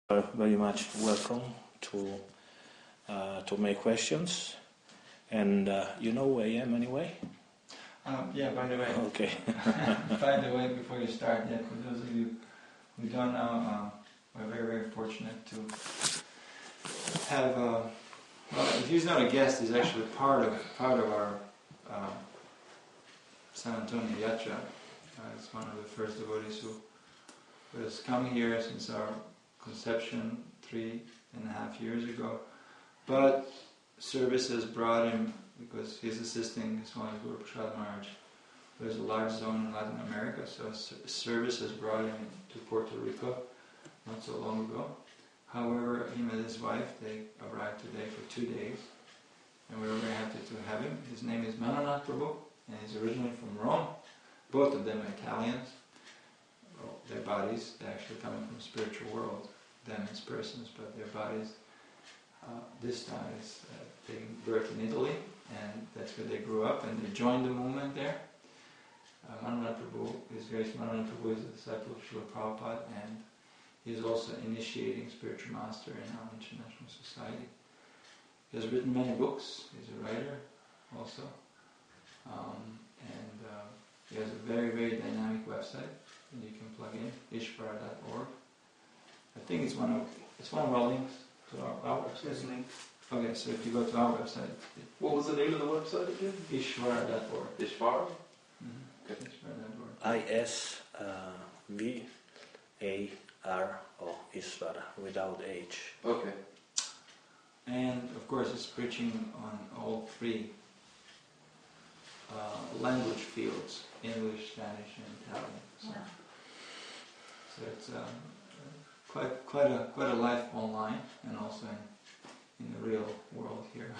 Very much welcome to make questions, and you know who I am anyway? Yeah, by the way. Okay. By the way, before you start, for those of you who don't know, we're very, very fortunate to have. He's not a guest; he's actually part of our San Antonio Yatra. It's one of the first devotees who has come here since our conception 3.5 years ago. But service has brought him, because he's assisting his Holiness Guru Prasad Maharaj. There's a large zone in Latin America, so service has brought him to Puerto Rico not so long ago. However, him and his wife, they arrived today for 2 days, and we were very happy to have him. His name is Mananath Prabhu, and he's originally from Rome. Both of them are Italians. Well, their bodies, they're actually coming from the spiritual world, them as persons, but their bodies this time is taking birth in Italy, and that's where they grew up, and they joined the movement there. Mananath Prabhu, His Grace Mananath Prabhu is a disciple of Srila Prabhupada, and he is also initiating spiritual master in our international society. He has written many books, he's a writer also, and he has a very, very dynamic website that you can plug in, ishvara.org. I think it's one of our links to our website. Okay, so if you go to our website... What was the name of the website again? Ishvara.org. Ishvara? Mm-hmm. Okay. Ishvara.org. I-S-V-A-R-O, Isvara, without H. Okay. And of course it's preaching on all three language fields, English, Spanish and Italian. So it's quite a life online and also in the real world here.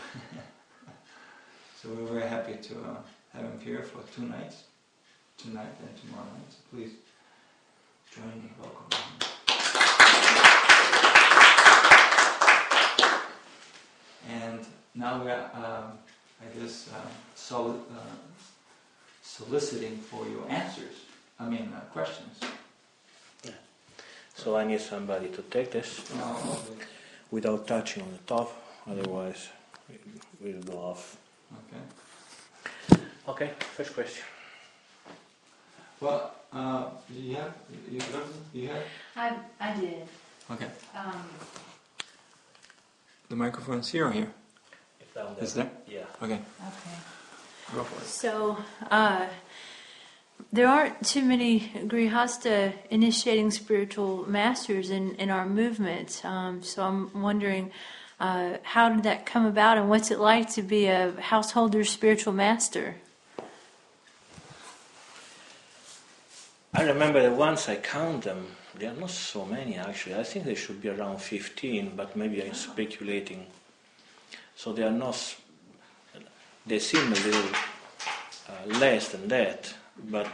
So we're very happy to have him here for 2 nights, tonight and tomorrow night. So please join me, welcome him. And now we're, soliciting for your answers. Questions. Yeah. So I need somebody to take this without touching on the top, otherwise we'll go off. Okay. Okay, first question. Well, you have? I did. Okay. The microphone's here or here? Is there? Yeah. Okay. Okay. Go for it. So, there aren't too many Grihasta initiating spiritual masters in our movement. So I'm wondering, how did that come about, and what's it like to be a householder spiritual master? I remember that once I count them, there are not so many actually. I think they should be around 15, but maybe I'm speculating. So they are not, they seem a little less than that, but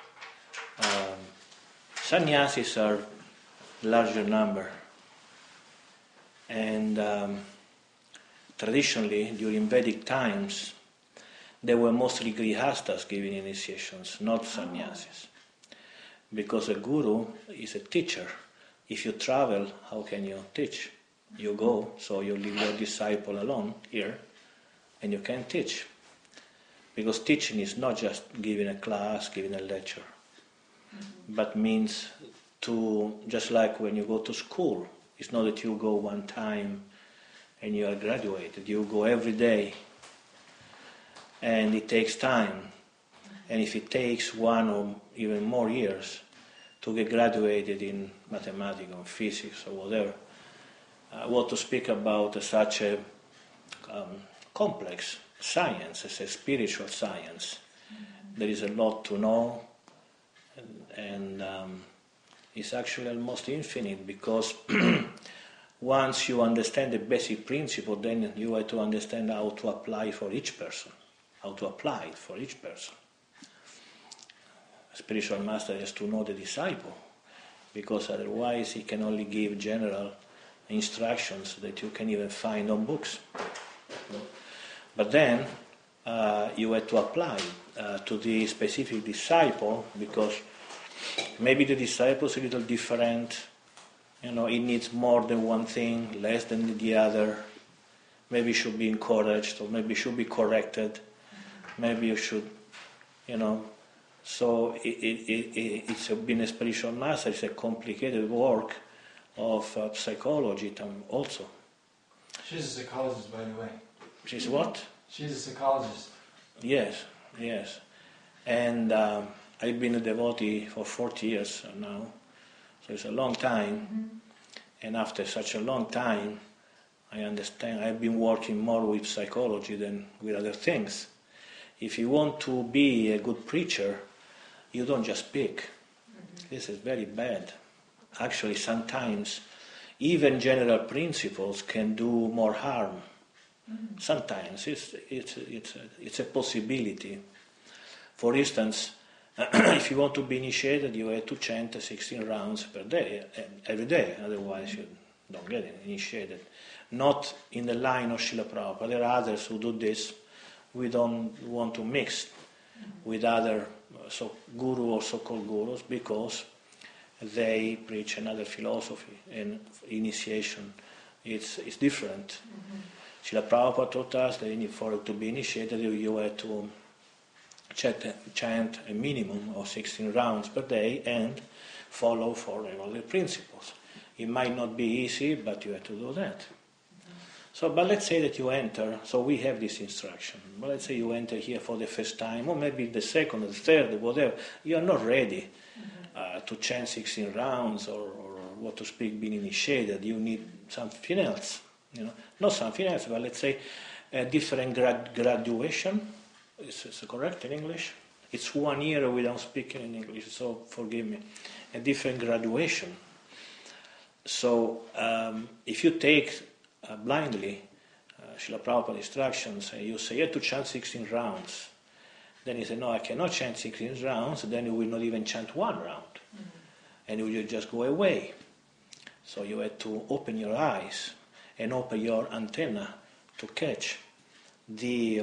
sannyasis are larger number. And traditionally, during Vedic times, they were mostly grihastas giving initiations, not sannyasis. Because a guru is a teacher. If you travel, how can you teach? You go, so you leave your disciple alone here, and you can teach. Because teaching is not just giving a class, giving a lecture, but means to, just like when you go to school, it's not that you go one time and you are graduated. You go every day, and it takes time. And if it takes 1 or even more years to get graduated in mathematics or physics or whatever, what to speak about such a complex science, as a spiritual science. There is a lot to know, and it's actually almost infinite, because once you understand the basic principle, then you have to understand how to apply for each person, how to apply it for each person. A spiritual master has to know the disciple, because otherwise he can only give general instructions that you can even find on books. But then you have to apply to the specific disciple, because maybe the disciple is a little different it needs more than one thing, less than the other. Maybe you should be encouraged, or maybe you should be corrected. Maybe you should, So it's being a spiritual master. It's a complicated work of psychology also. She's a psychologist, by the way. She's what? She's a psychologist. Yes. And I've been a devotee for 40 years now, so it's a long time. And after such a long time, I understand I've been working more with psychology than with other things. If you want to be a good preacher, you don't just speak. This is very bad. Actually, sometimes even general principles can do more harm. Sometimes it's a possibility. For instance, if you want to be initiated, you have to chant 16 rounds per day, every day. Otherwise, you don't get initiated. Not in the line of Srila Prabhupada. There are others who do this. We don't want to mix with other guru or so-called gurus because they preach another philosophy, and initiation it's different. Srila Prabhupada taught us that for to be initiated you have to chant a minimum of 16 rounds per day and follow 4 regular principles. It might not be easy, but you have to do that. But let's say that you enter, so we have this instruction, but let's say you enter here for the first time, or maybe the second or the third, whatever. You are not ready to chant 16 rounds or what to speak, being initiated. You need something else, Not something else, but let's say a different graduation. Is correct in English? It's 1 year without speaking in English, so forgive me. A different graduation. So if you take blindly Srila Prabhupada instructions and you say you have to chant 16 rounds, then you say, no, I cannot chant 16 rounds, then you will not even chant 1 round. And you will just go away. So you have to open your eyes and open your antenna to catch the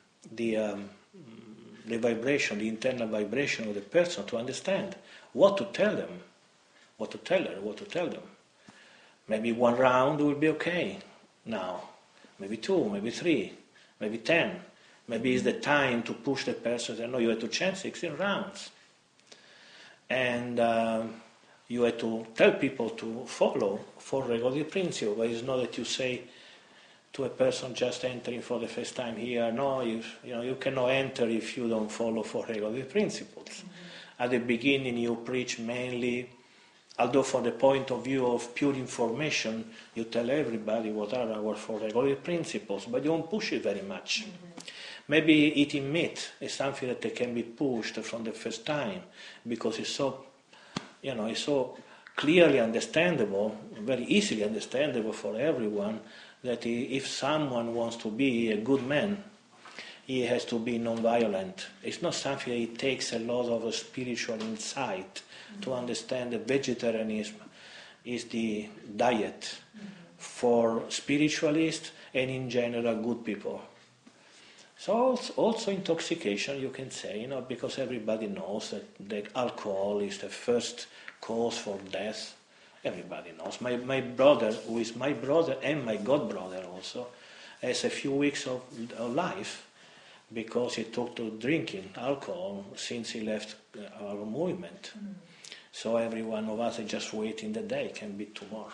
vibration, the internal vibration of the person, to understand what to tell them, what to tell her, what to tell them. Maybe 1 round will be okay now, maybe 2, maybe 3, maybe 10. Maybe it's the time to push the person, say, no, you have to chant 16 rounds. And you have to tell people to follow 4 regular principles, but it's not that you say to a person just entering for the first time here, no, you cannot enter if you don't follow 4 regular principles. At the beginning you preach mainly, although from the point of view of pure information, you tell everybody what are our 4 regular principles, but you don't push it very much. Maybe eating meat is something that can be pushed from the first time, because it's so, it's so clearly understandable, very easily understandable for everyone, that if someone wants to be a good man, he has to be non-violent. It's not something that it takes a lot of spiritual insight to understand that vegetarianism is the diet for spiritualists and in general good people. So also intoxication, you can say, because everybody knows that the alcohol is the first cause for death. Everybody knows. My brother, who is my brother and my godbrother also, has a few weeks of life because he took to drinking alcohol since he left our movement. So every one of us is just waiting the day can be tomorrow.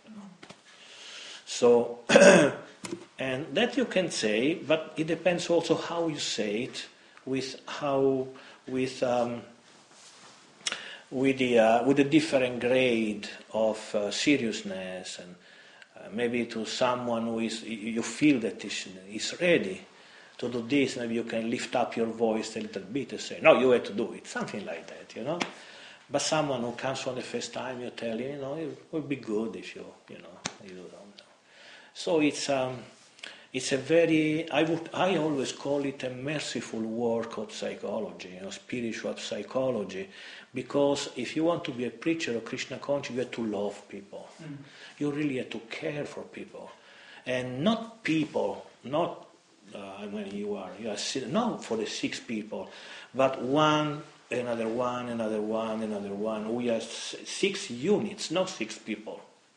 So, and that you can say, but it depends also how you say it, with the different grade of seriousness, and maybe to someone who you feel that is ready to do this, maybe you can lift up your voice a little bit and say, no, you have to do it, something like that, But someone who comes for the first time, you tell him, it would be good if you don't know. So it's a very, I always call it a merciful work of psychology, spiritual psychology, because if you want to be a preacher of Krishna consciousness, you have to love people. You really have to care for people, and not people, not when you are not for the 6 people, but one, another one, another one, another one. We are 6 units, not 6 people.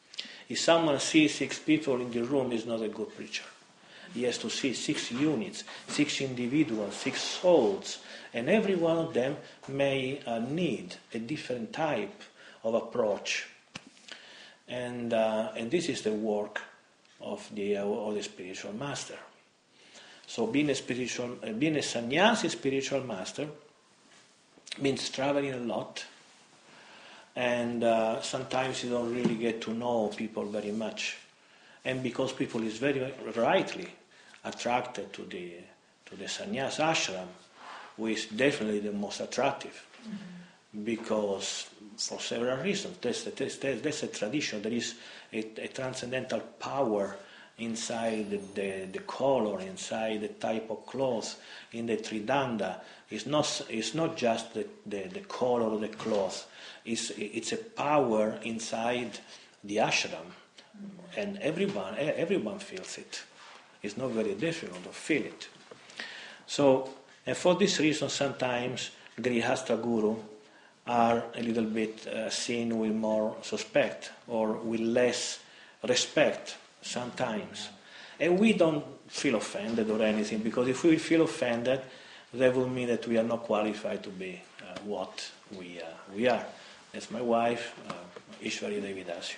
If someone sees 6 people in the room, he's not a good preacher. He has to see 6 units, 6 individuals, 6 souls, and every one of them may need a different type of approach. And this is the work of the spiritual master. So being a sannyasi spiritual master means traveling a lot, and sometimes you don't really get to know people very much. And because people is very rightly attracted to the sannyas ashram, which is definitely the most attractive, because for several reasons. That's a tradition. There is a transcendental power inside the color, inside the type of cloth, in the tridanda. It's not just the color of the cloth. It's a power inside the ashram, and everyone feels it. It's not very difficult to feel it. So, and for this reason, sometimes Grihastha Guru are a little bit seen with more suspect or with less respect sometimes. And we don't feel offended or anything, because if we feel offended, that will mean that we are not qualified to be what we are. That's my wife, Ishwari Devidasi.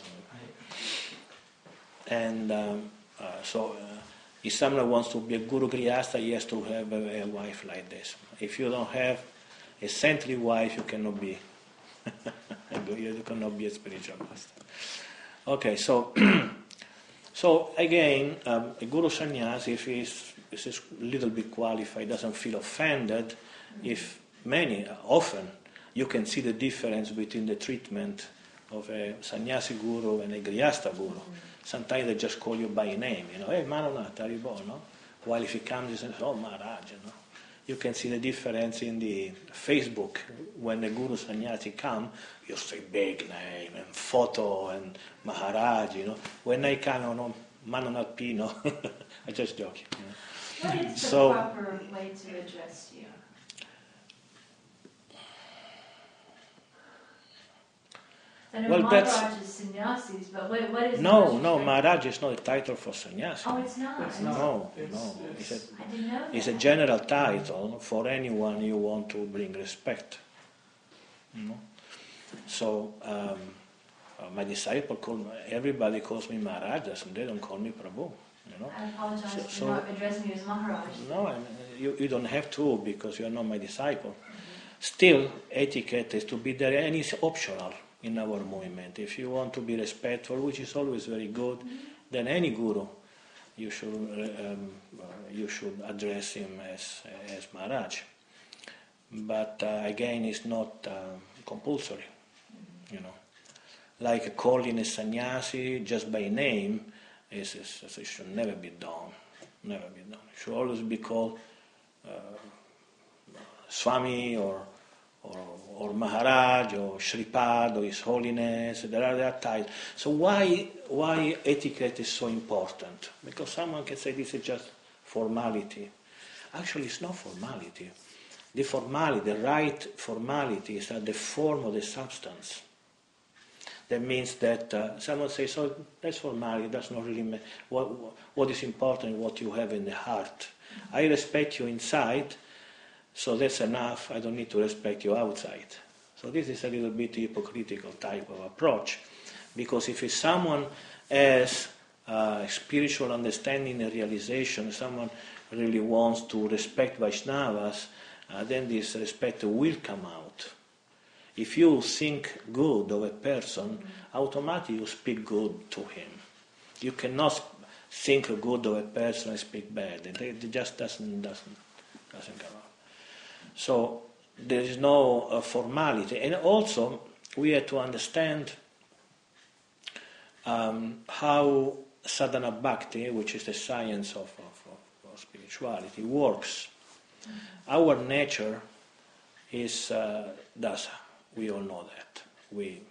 And so if someone wants to be a Guru Grihastha, he has to have a wife like this. If you don't have a saintly wife, you cannot be you cannot be a spiritual master. Okay, so so again, a Guru Sannyasi, if he's a little bit qualified, doesn't feel offended, if often you can see the difference between the treatment of a Sannyasi Guru and a Grihastha Guru. Sometimes they just call you by name, hey, Maranatha, Haribo, no? While if he comes, he says, oh, Maharaj, You can see the difference in the Facebook. When the Guru Sannyasi come, you say big name and photo and Maharaj, When I come, Mananath Pino, I'm just joking. What is the proper way to address you? I know Maharaj is sannyasis, but what is No, Maharaj is not a title for sannyasi. Oh, it's not? No. I didn't know that. It's a general title for anyone you want to bring respect. So, my disciple everybody calls me Maharaj, and they don't call me Prabhu. I apologize for not addressing you as Maharaj. No, you don't have to, because you are not my disciple. Still, etiquette is to be there, and it's optional in our movement. If you want to be respectful, which is always very good, then any guru, you should address him as Maharaj. But again, it's not compulsory. Like calling a sannyasi just by name, it should never be done. Never be done. It should always be called Swami or Maharaj or Shripad or His Holiness. There are titles. So why etiquette is so important? Because someone can say this is just formality. Actually, it's not formality. The right formality is at the form of the substance. That means that someone says, "So that's formality. That's not really what is important. What you have in the heart. I respect you inside." So that's enough, I don't need to respect you outside. So this is a little bit hypocritical type of approach. Because if someone has spiritual understanding and realization, someone really wants to respect Vaishnavas, then this respect will come out. If you think good of a person, automatically you speak good to him. You cannot think good of a person and speak bad. It just doesn't come out. So there is no formality. And also, we have to understand how sadhana bhakti, which is the science of spirituality, works. Our nature is dasa. We all know that. We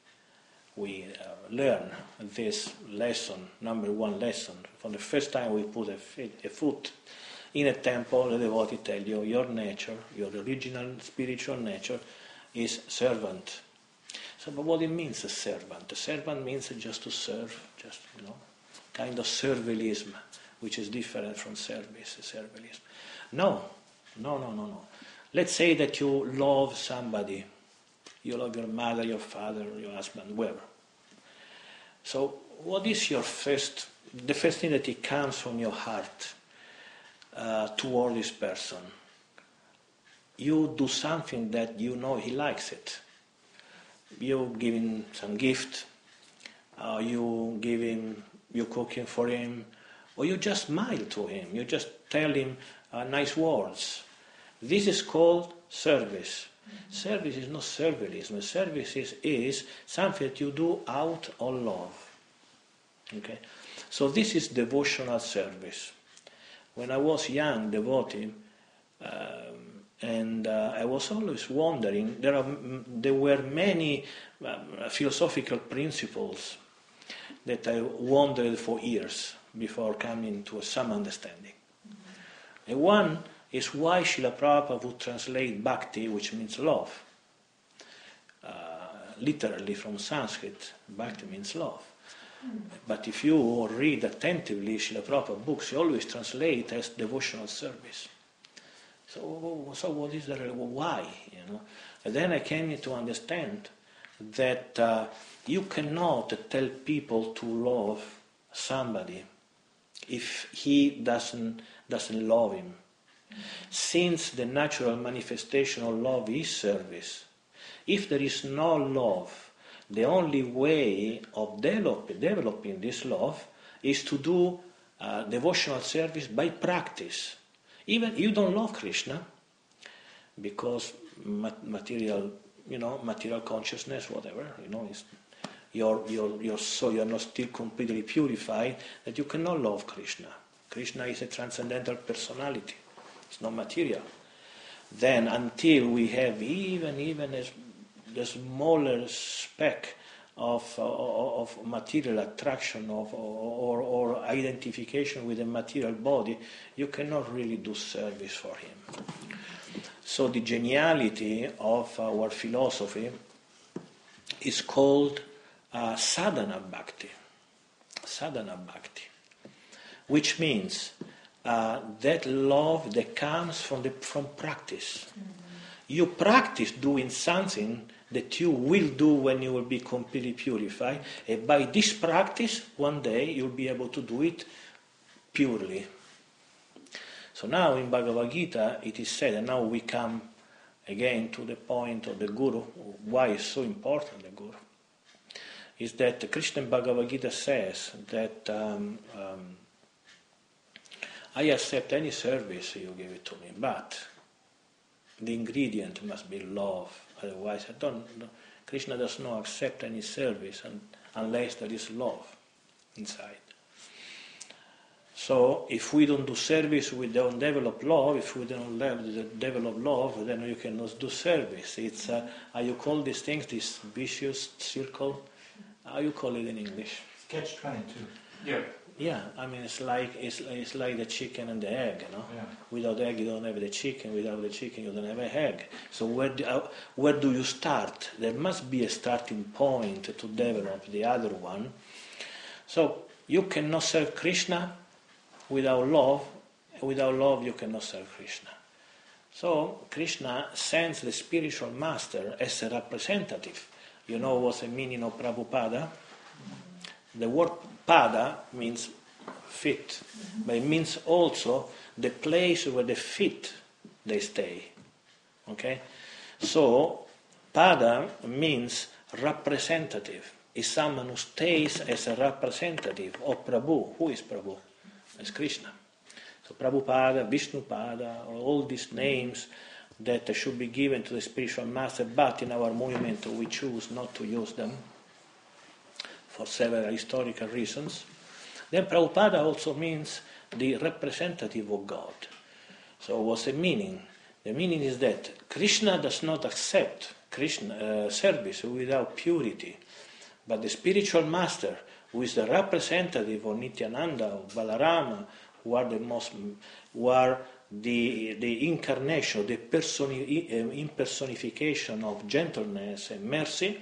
learn this lesson, number one lesson. From the first time we put a foot in a temple, the devotee tells you your nature, your original spiritual nature, is servant. So, but what it means, a servant? A servant means just to serve, just, kind of servilism, which is different from service, servilism. No. Let's say that you love somebody. You love your mother, your father, your husband, whoever. So, what is the first thing that it comes from your heart toward this person? You do something that you know he likes it. You give him some gift, you cooking for him, or you just smile to him. You just tell him nice words. This is called service. Service is not servilism. Service is something that you do out of love. Okay, so this is devotional service. When I was young devotee, and I was always wondering, there were many philosophical principles that I wondered for years before coming to some understanding. And one is why Srila Prabhupada would translate bhakti, which means love. Literally from Sanskrit, bhakti means love. But if you read attentively Srila Prabhupada books, he always translate as devotional service. So what is the why? And then I came to understand that you cannot tell people to love somebody if he doesn't love him. Since the natural manifestation of love is service, if there is no love, the only way of developing this love is to do devotional service by practice. Even you don't love Krishna because material consciousness, whatever, you're not still completely purified that you cannot love Krishna. Krishna is a transcendental personality; it's not material. Then, until we have even the smaller speck of material attraction or identification with the material body, you cannot really do service for him. So the geniality of our philosophy is called sadhana bhakti, which means that love that comes from practice. You practice doing something that you will do when you will be completely purified, and by this practice, one day you'll be able to do it purely. So now in Bhagavad Gita it is said, and now we come again to the point of the Guru, why is so important the Guru, is that Krishna Bhagavad Gita says that I accept any service you give it to me, but the ingredient must be love. Otherwise, Krishna does not accept any service unless there is love inside. So, if we don't do service, we don't develop love. If we don't develop love, then you cannot do service. It's how you call these things, this vicious circle. How you call it in English? Catch-22. Yeah. Yeah, I mean it's like the chicken and the egg, Yeah. Without egg you don't have the chicken. Without the chicken you don't have an egg. So where do you start? There must be a starting point to develop the other one. So you cannot serve Krishna without love. Without love you cannot serve Krishna. So Krishna sends the spiritual master as a representative. You know what's the meaning of Prabhupada? The word pada means feet, but it means also the place where the feet they stay. Okay? So pada means representative. Is someone who stays as a representative of Prabhu. Who is Prabhu? It's Krishna. So Prabhupada, Vishnupada, all these names that should be given to the spiritual master, but in our movement we choose not to use them for several historical reasons. Then Prabhupada also means the representative of God. So what's the meaning? The meaning is that Krishna does not accept service without purity, but the spiritual master, who is the representative of Nityananda, of Balarama, who are the incarnation, the impersonification of gentleness and mercy,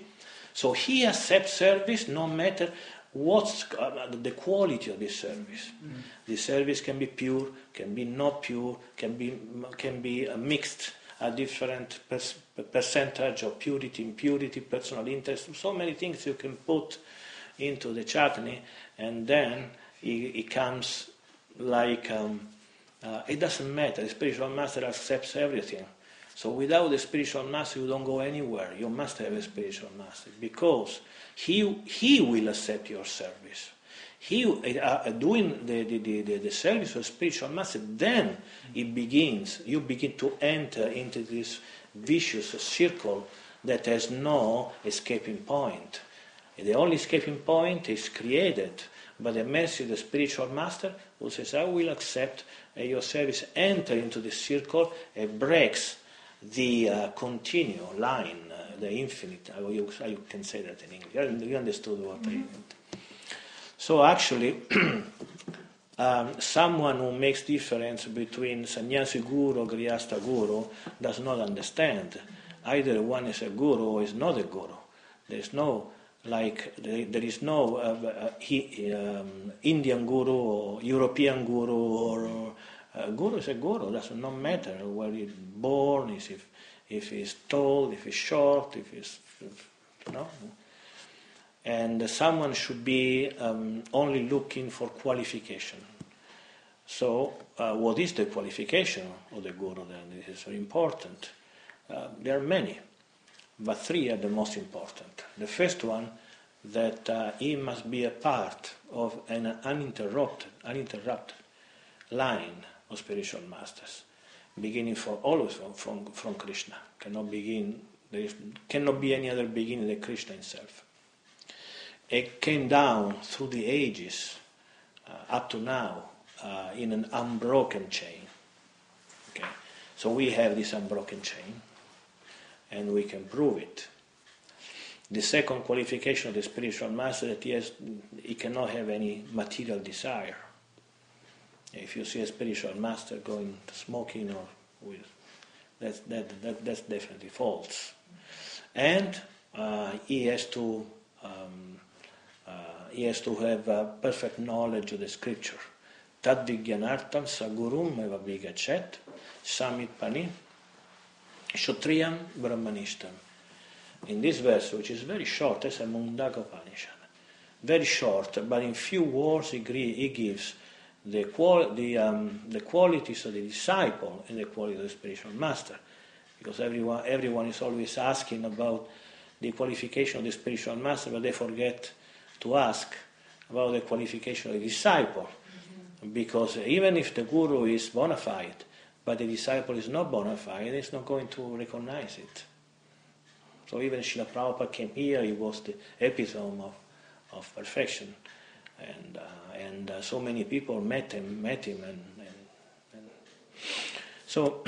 So he accepts service no matter what's the quality of this service. The service can be pure, can be not pure, can be mixed, a different percentage of purity, impurity, personal interest, so many things you can put into the chutney, and then it comes like, it doesn't matter, the spiritual master accepts everything. So without the spiritual master you don't go anywhere. You must have a spiritual master, because he will accept your service. He doing the service of spiritual master, then you begin to enter into this vicious circle that has no escaping point. The only escaping point is created by the mercy of the spiritual master, who says, I will accept your service, enter into the circle, and breaks the continual line, the infinite. I can say that in English. You understood what I meant. So actually, someone who makes difference between sannyasi guru or grihastha guru does not understand. Either one is a guru or is not a guru. There is no Indian guru or European guru, or guru is a guru. It does not matter where he's born, if he's tall, if he's short, if he's, And someone should be only looking for qualification. So, what is the qualification of the guru then? This is very important. There are many, but three are the most important. The first one, that he must be a part of an uninterrupted line of spiritual masters, beginning always from Krishna. There cannot be any other beginning than Krishna himself. It came down through the ages, up to now, in an unbroken chain. Okay, so we have this unbroken chain, and we can prove it. The second qualification of the spiritual master, that he cannot have any material desire. If you see a spiritual master going to smoking or with, that's definitely false. And he has to have perfect knowledge of the scripture. Tad vigyanartam sagurum eva vigachet samit pani shotriyam brahmanishtam. In this verse, which is very short, it's a Mundaka Upanishad, very short, but in few words he gives the qualities of the disciple and the quality of the spiritual master. Because everyone is always asking about the qualification of the spiritual master, but they forget to ask about the qualification of the disciple. Because even if the guru is bona fide, but the disciple is not bona fide, he's not going to recognize it. So even Srila Prabhupada came here, he was the epitome of perfection. And so many people met him, and so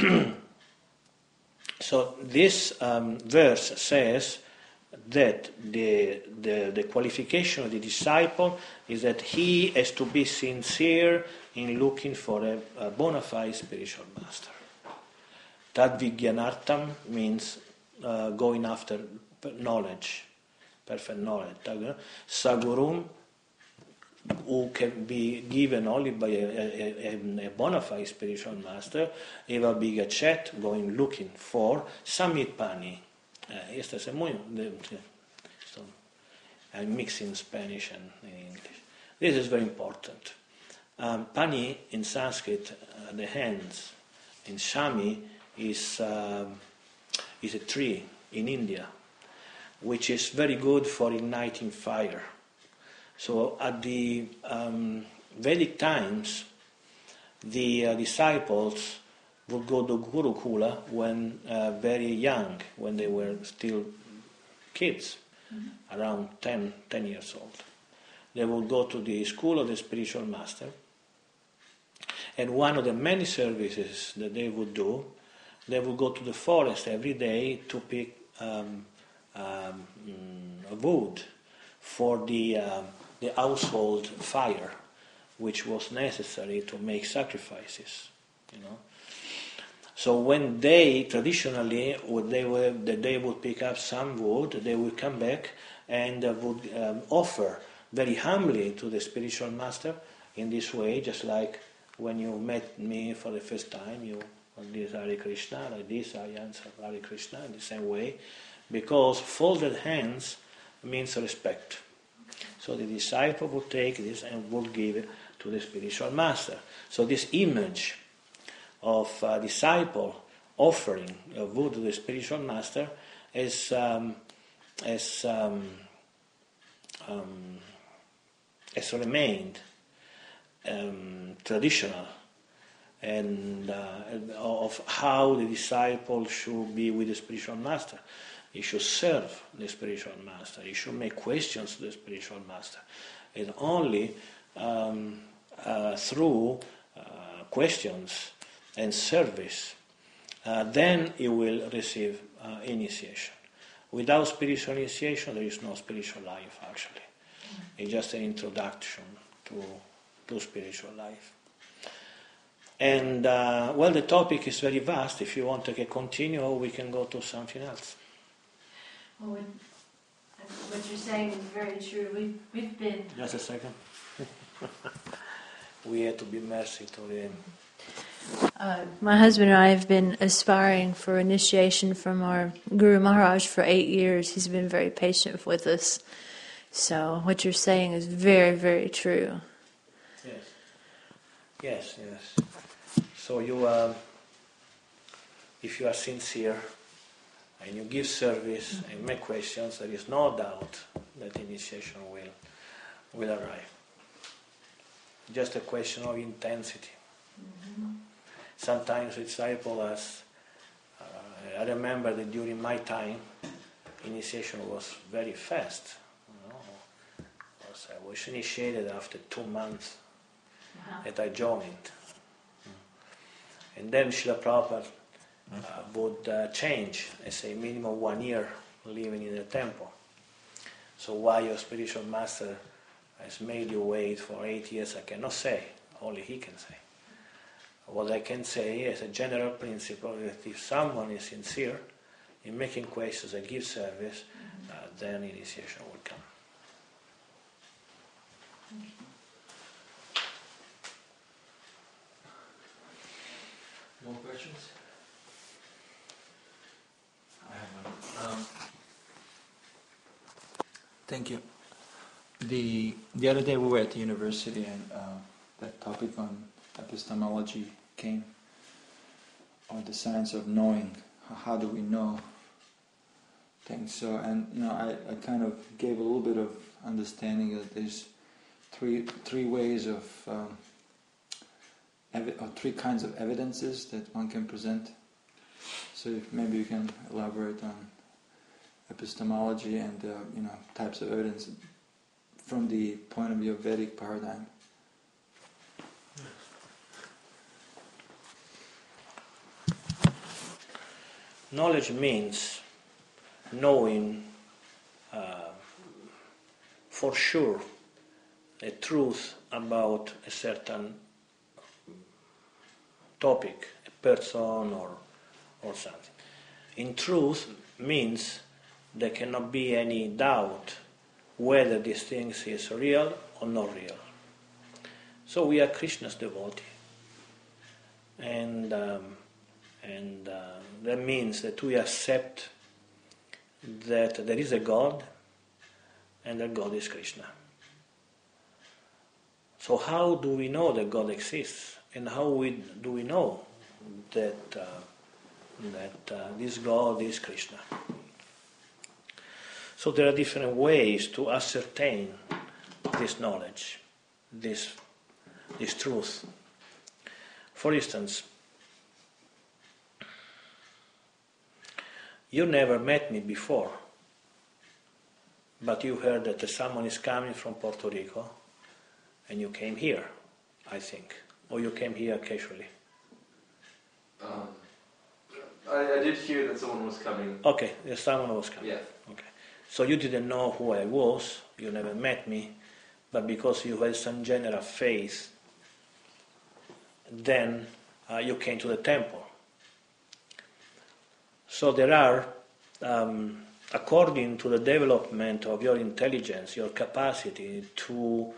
so this verse says that the qualification of the disciple is that he has to be sincere in looking for a bona fide spiritual master. Tad vigyanartam means going after knowledge, perfect knowledge. Sagurum, who can be given only by a bona fide spiritual master. Eva bigachet, going looking for samit pani. I'm mixing Spanish and English. This is very important. Pani in Sanskrit, the hands. In Shami is a tree in India, which is very good for igniting fire. So at the Vedic times, the disciples would go to Gurukula when very young, when they were still kids, around 10 years old. They would go to the school of the spiritual master, and one of the many services that they would do, they would go to the forest every day to pick wood for the household fire, which was necessary to make sacrifices. So when they traditionally they would pick up some wood, they would come back and would offer very humbly to the spiritual master in this way, just like when you met me for the first time, you this Hare Krishna, like this, I answer Hare Krishna in the same way, because folded hands means respect. So the disciple would take this and would give it to the spiritual master. So this image of a disciple offering wood to the spiritual master has remained traditional, and of how the disciple should be with the spiritual master. He should serve the spiritual master. He should make questions to the spiritual master. And only through questions and service, then he will receive initiation. Without spiritual initiation, there is no spiritual life, actually. It's just an introduction to spiritual life. And, well, the topic is very vast. If you want to continue, we can go to something else. Well, what you're saying is very true. We've been... Just a second. We had to be mercy to him. My husband and I have been aspiring for initiation from our Guru Maharaj for 8 years. He's been very patient with us. So what you're saying is very, very true. Yes. So you, if you are sincere and you give service and make questions, there is no doubt that initiation will arrive. Just a question of intensity. Mm-hmm. Sometimes the disciple I remember that during my time, initiation was very fast. I was initiated after 2 months that I joined. And then Srila Prabhupada would change, I say minimum 1 year living in the temple. So why your spiritual master has made you wait for 8 years, I cannot say. Only he can say. What I can say as a general principle is that if someone is sincere in making questions and give service, then initiation will come. More questions? I have one. Thank you. The other day we were at the university and that topic on epistemology came, or the science of knowing. How do we know things? So, and I kind of gave a little bit of understanding that there's three ways of or 3 kinds of evidences that one can present. So if maybe you can elaborate on epistemology and types of evidence from the point of view of Vedic paradigm. Knowledge means knowing for sure a truth about a certain topic, a person or something. In truth means there cannot be any doubt whether this thing is real or not real. So we are Krishna's devotee. And that means that we accept that there is a God and that God is Krishna. So how do we know that God exists? And how do we know that this God is Krishna? So there are different ways to ascertain this knowledge, this truth. For instance, you never met me before, but you heard that someone is coming from Puerto Rico, and you came here, I think. Or you came here casually? I did hear that someone was coming. Okay, someone was coming. Yeah. Okay. So you didn't know who I was, you never met me, but because you had some general faith, then you came to the temple. So there are according to the development of your intelligence, your capacity to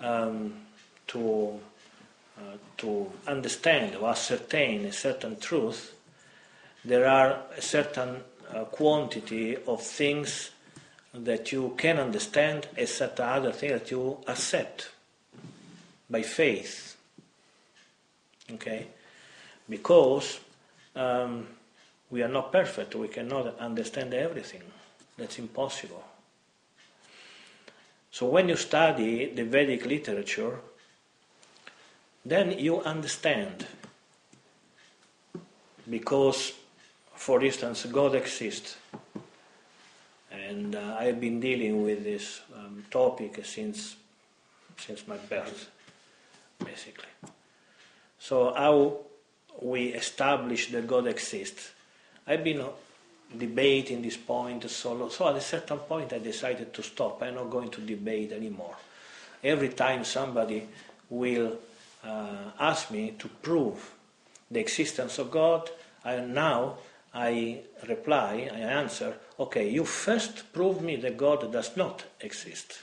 understand or ascertain a certain truth, there are a certain quantity of things that you can understand, a certain other thing that you accept by faith. Okay? Because we are not perfect, we cannot understand everything. That's impossible. So when you study the Vedic literature, then you understand. Because, for instance, God exists. And I've been dealing with this topic since my birth, basically. So how we establish that God exists. I've been debating this point, so at a certain point I decided to stop. I'm not going to debate anymore. Every time somebody will ask me to prove the existence of God, I reply, I answer, okay, you first prove me that God does not exist.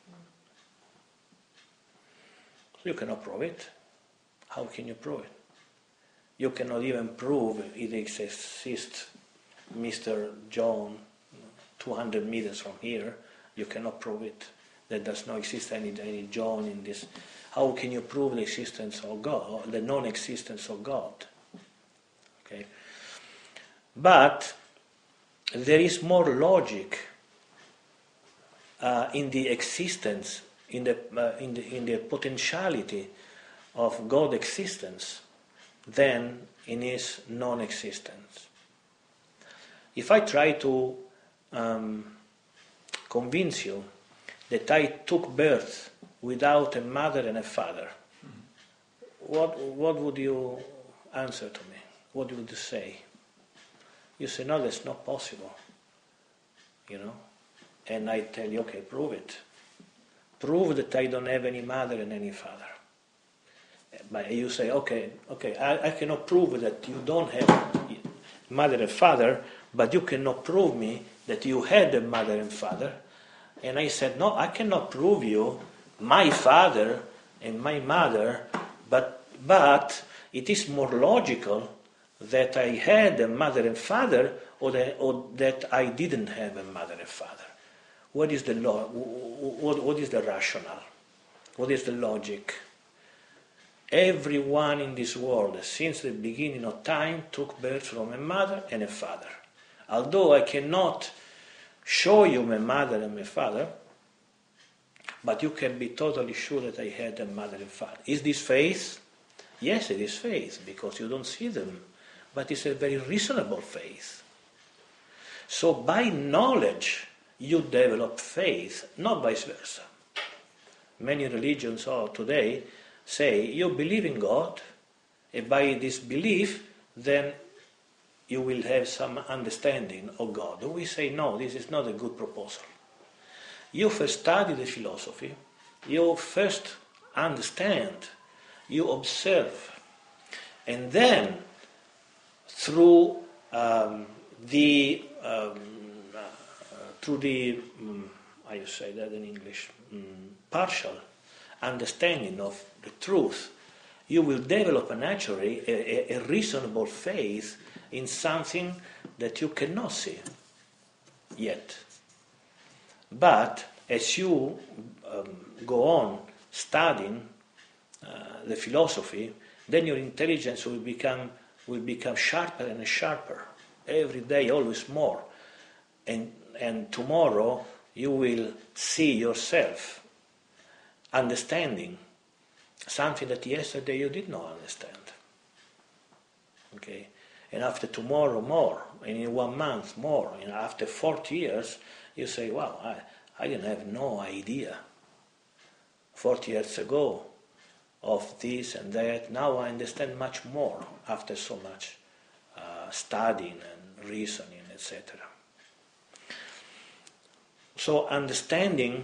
So you cannot prove it. How can you prove it? You cannot even prove it exists, Mr. John, 200 meters from here. You cannot prove it. There does not exist any John in this. How can you prove the existence of God, or the non-existence of God? Okay. But there is more logic in the existence, in the potentiality of God's existence than in his non-existence. If I try to convince you that I took birth without a mother and a father, what would you answer to me? What would you say? You say, no, that's not possible. And I tell you, okay, prove it. Prove that I don't have any mother and any father. But you say, okay, I cannot prove that you don't have mother and father, but you cannot prove me that you had a mother and father. And I said, no, I cannot prove you my father and my mother, but it is more logical that I had a mother and father or that I didn't have a mother and father. What is the what is the rationale? What is the logic? Everyone in this world, since the beginning of time, took birth from a mother and a father. Although I cannot show you my mother and my father, but you can be totally sure that I had a mother and father. Is this faith? Yes, it is faith, because you don't see them. But it's a very reasonable faith. So by knowledge, you develop faith, not vice versa. Many religions today say, you believe in God, and by this belief, then you will have some understanding of God. And we say, no, this is not a good proposal. You first study the philosophy, you first understand, you observe, and then through the how you say that in English, partial understanding of the truth, you will develop naturally a reasonable faith in something that you cannot see yet. But as you go on studying the philosophy, then your intelligence will become sharper and sharper every day, always more. And tomorrow you will see yourself understanding something that yesterday you did not understand. Okay? And after tomorrow more, and in 1 month more, and after 40 years, you say, wow, I didn't have no idea 40 years ago of this and that. Now I understand much more after so much studying and reasoning, etc. So understanding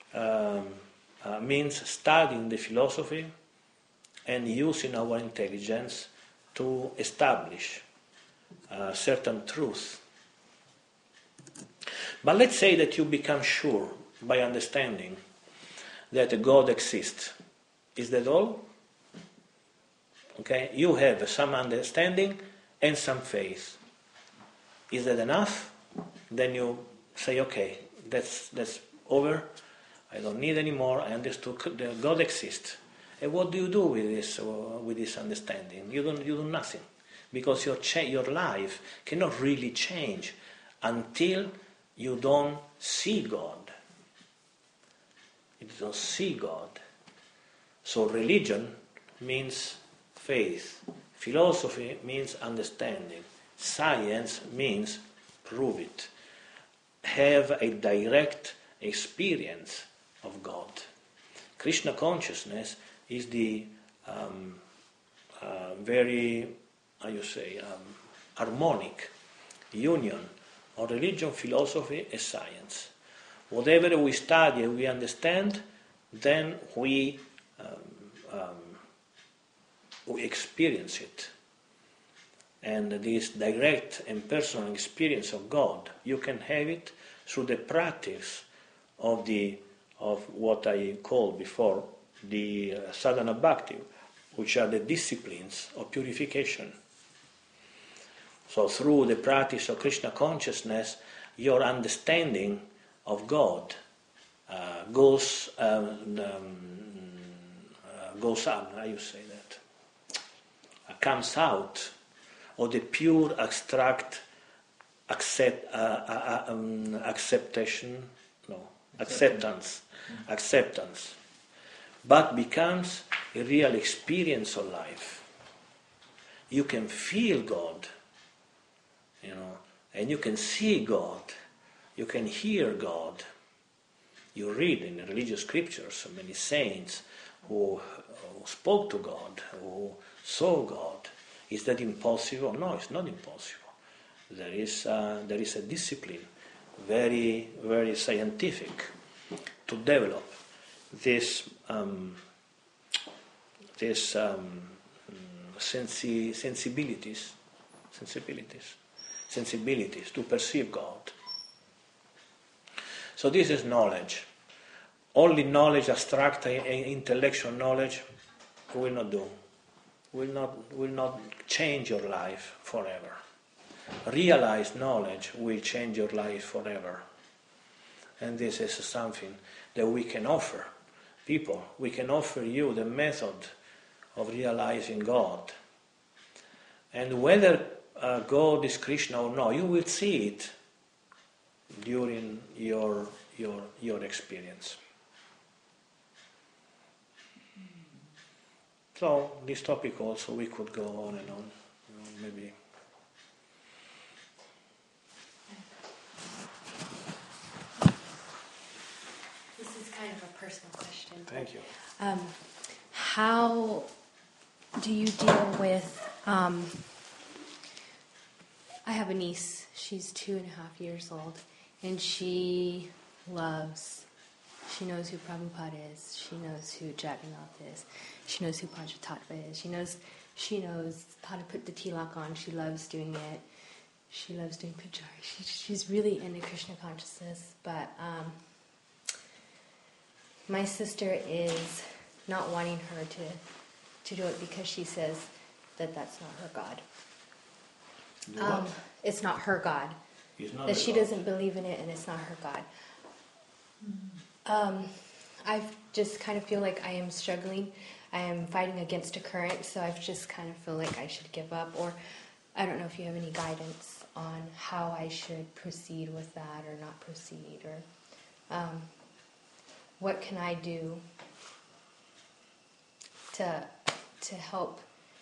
means studying the philosophy and using our intelligence to establish certain truth. But let's say that you become sure by understanding that God exists. Is that all? Okay, you have some understanding and some faith. Is that enough? Then you say, okay, that's over. I don't need any more. I understood that God exists. And what do you do with this understanding? You do nothing, because your life cannot really change until you don't see God. You don't see God. So religion means faith. Philosophy means understanding. Science means prove it. Have a direct experience of God. Krishna consciousness is the very, harmonic union of religion, philosophy, and science. Whatever we study and we understand, then we experience it. And this direct and personal experience of God, you can have it through the practice of what I called before the sadhana bhakti, which are the disciplines of purification. So through the practice of Krishna consciousness, your understanding of God goes up. How you say that? Comes out of the pure abstract acceptance, but becomes a real experience of life. You can feel God, and you can see God, you can hear God. You read in the religious scriptures many saints who spoke to God, who saw God. Is that impossible? No, it's not impossible. There is a discipline, very, very scientific, to develop this sensibilities to perceive God. So this is knowledge. Only knowledge, abstract and intellectual knowledge, will not do. Will not change your life forever. Realized knowledge will change your life forever. And this is something that we can offer people. We can offer you the method of realizing God. And whether God is Krishna or not, you will see it during your experience. So this topic also we could go on and on, maybe. This is kind of a personal question. Thank you. How do you deal with? I have a niece. She's 2.5 years old, and she knows who Prabhupada is. She knows who Jagannath is. She knows who Panchatattva is. She knows how to put the tilak on. She loves doing it. She loves doing puja. She's really into Krishna consciousness. But my sister is not wanting her to do it because she says that that's not her God. It's not her God. That she doesn't believe in it, and it's not her God. I just kind of feel like I am struggling. I am fighting against a current, so I just kind of feel like I should give up. Or I don't know if you have any guidance on how I should proceed with that or not proceed, or what can I do to help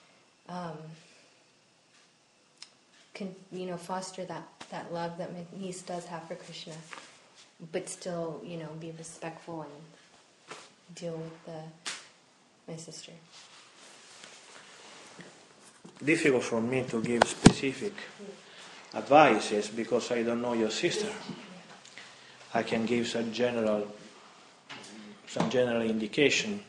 foster that love that my niece does have for Krishna, but still, be respectful and deal with my sister. Difficult for me to give specific advices because I don't know your sister. I can give some general indication.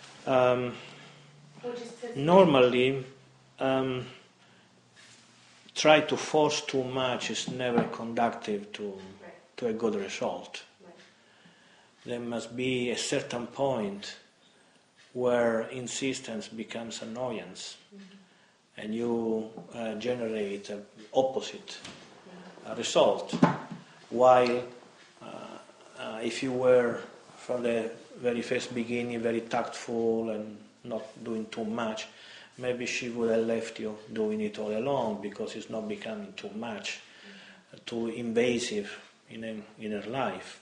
Normally, try to force too much is never conducive to a good result. There must be a certain point where insistence becomes annoyance, and you generate an opposite result. While if you were from the very first beginning very tactful and not doing too much, maybe she would have left you doing it all along, because it's not becoming too much, too invasive in her life.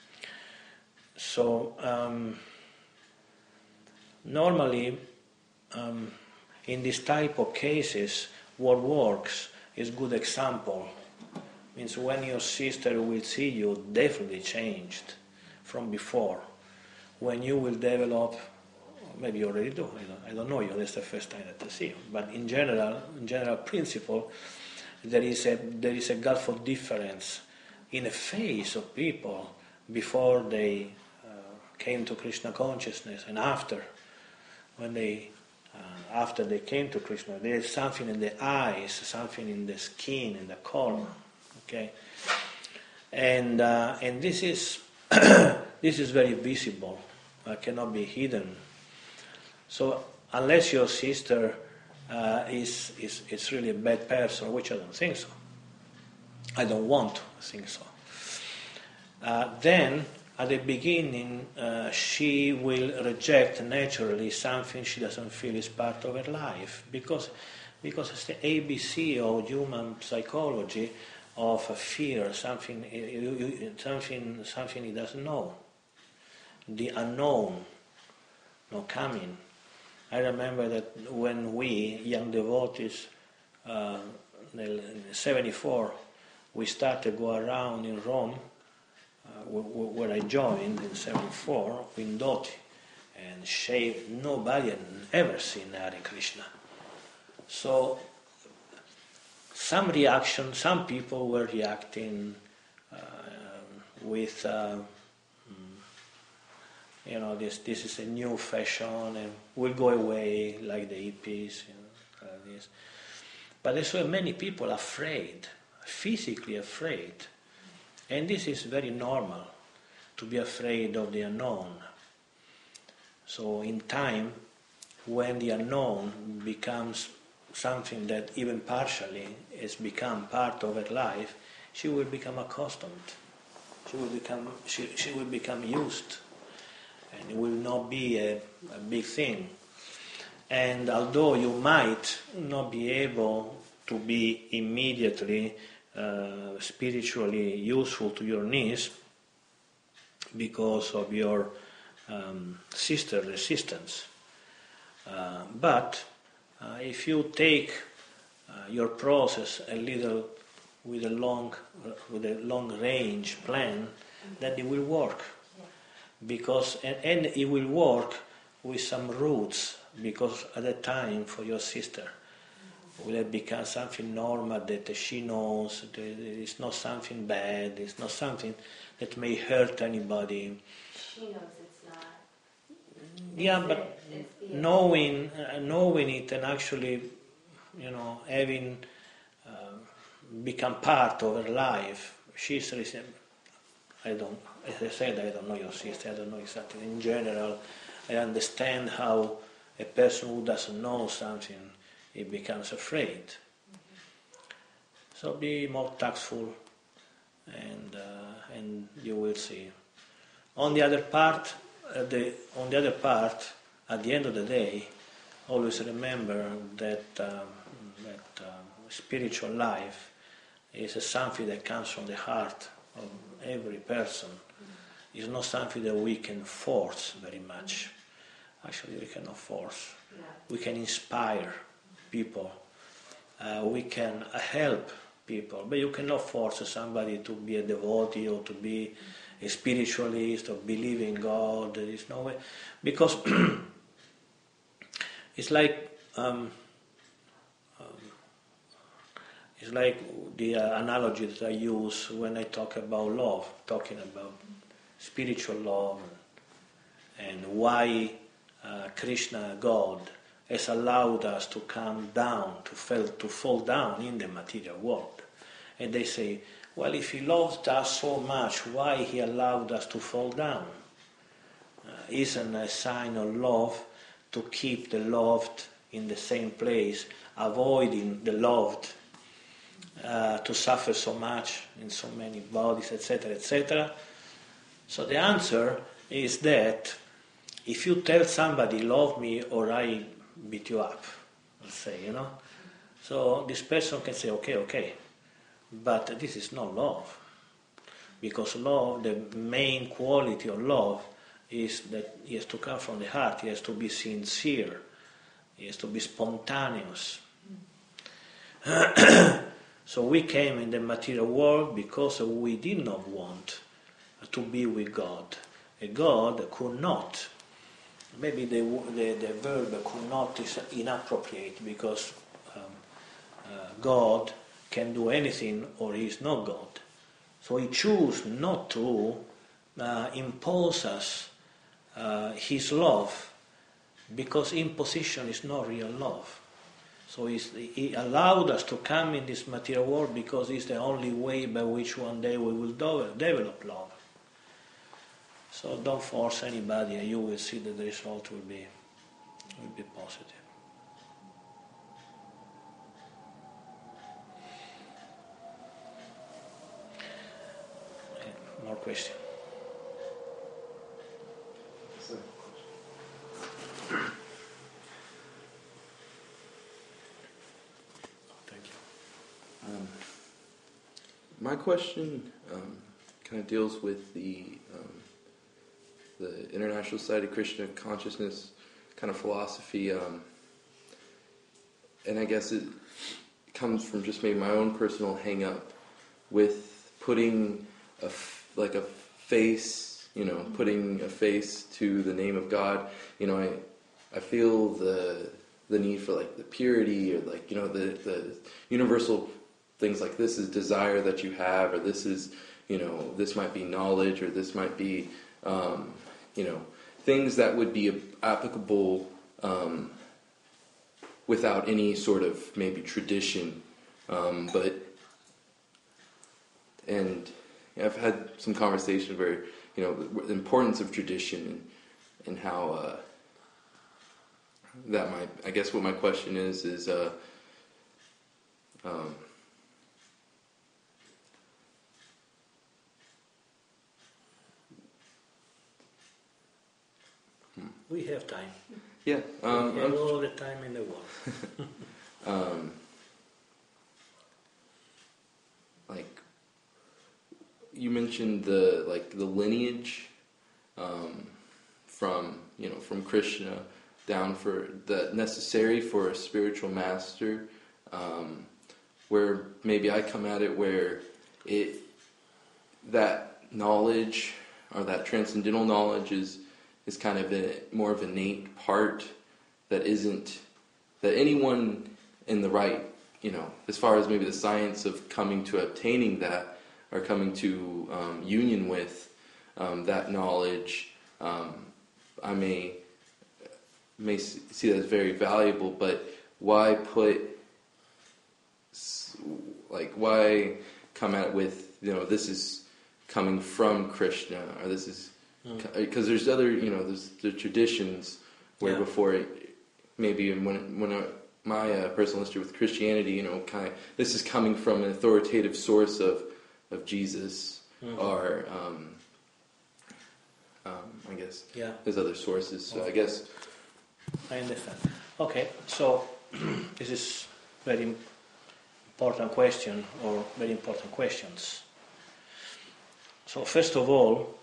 So normally in this type of cases, what works is good example. Means when your sister will see you definitely changed from before, when you will develop, maybe you already do, I don't know you, that's the first time that I see you, but in general principle, there is a gulf of difference in the face of people before they came to Krishna consciousness and after, when after they came to Krishna. There is something in the eyes, something in the skin, in the color. Okay, and this is this is very visible, cannot be hidden. So unless your sister is really a bad person, which I don't think so, I don't want to think so, then at the beginning she will reject naturally something she doesn't feel is part of her life, because it's the ABC of human psychology of fear, something he doesn't know, the unknown, no coming. I remember that when we, young devotees, in 74, we started to go around in Rome, where I joined in 74, with dhoti and shaved. Nobody had ever seen Hare Krishna. So some reaction, some people were reacting with, this is a new fashion and will go away like the hippies, like this. But there's so many people afraid, physically afraid. And this is very normal, to be afraid of the unknown. So in time, when the unknown becomes something that even partially has become part of her life, she will become accustomed. She will become used, and it will not be a big thing. And although you might not be able to be immediately spiritually useful to your niece because of your sister resistance, but if you take your process a little with a long range plan, then it will work. Because and it will work with some roots, because at the time for your sister will have become something normal that she knows. It's not something bad. It's not something that may hurt anybody. She knows it's not. Yeah, but knowing it and actually, having become part of her life, she's. As I said, I don't know your sister. I don't know exactly. In general, I understand how a person who doesn't know something, he becomes afraid. So be more tactful, and you will see. On the other part, at the end of the day, always remember that spiritual life is something that comes from the heart of every person. It's not something that we can force very much. Actually, we cannot force. We can inspire people. We can help people. But you cannot force somebody to be a devotee or to be a spiritualist or believe in God. There is no way. Because it's like the analogy that I use when I talk about love, talking about spiritual love and why Krishna, God, has allowed us to come down, to fall down in the material world. And they say, well, if he loved us so much, why he allowed us to fall down? Isn't a sign of love to keep the loved in the same place, avoiding the loved to suffer so much in so many bodies, etc., etc.? So the answer is that if you tell somebody, love me or I beat you up, let's say, so this person can say, okay, but this is not love. Because love, the main quality of love is that it has to come from the heart, it has to be sincere, it has to be spontaneous. So we came in the material world because we did not want to be with God. God could not. Maybe the verb could not is inappropriate because God can do anything or he is not God. So he chose not to impose us his love, because imposition is not real love. So he allowed us to come in this material world because it's the only way by which one day we will develop love. So don't force anybody, and you will see that the result will be positive. More questions? Thank you. My question kind of deals with the International Society of Krishna Consciousness kind of philosophy, and I guess it comes from just maybe my own personal hang-up with putting a face, putting a face to the name of God. I feel the need for like the purity, or like the universal things like this is desire that you have, or this is this might be knowledge, or this might be things that would be applicable without any sort of maybe tradition, and I've had some conversation where the importance of tradition and how that might. I guess what my question is we have time. Yeah, we have all the time in the world. Like you mentioned the lineage from Krishna down for the necessary for a spiritual master, where maybe I come at it where that knowledge or that transcendental knowledge is kind of more of an innate part that anyone in the right, as far as maybe the science of coming to obtaining that or coming to union with that knowledge, I may see that as very valuable, but why why come at it with, this is coming from Krishna, or this is, because there's other, there's the traditions where before maybe when my personal history with Christianity, kind of this is coming from an authoritative source of Jesus, or I guess there's other sources. So I guess I understand. Okay, so this is very important question, or very important questions. So first of all,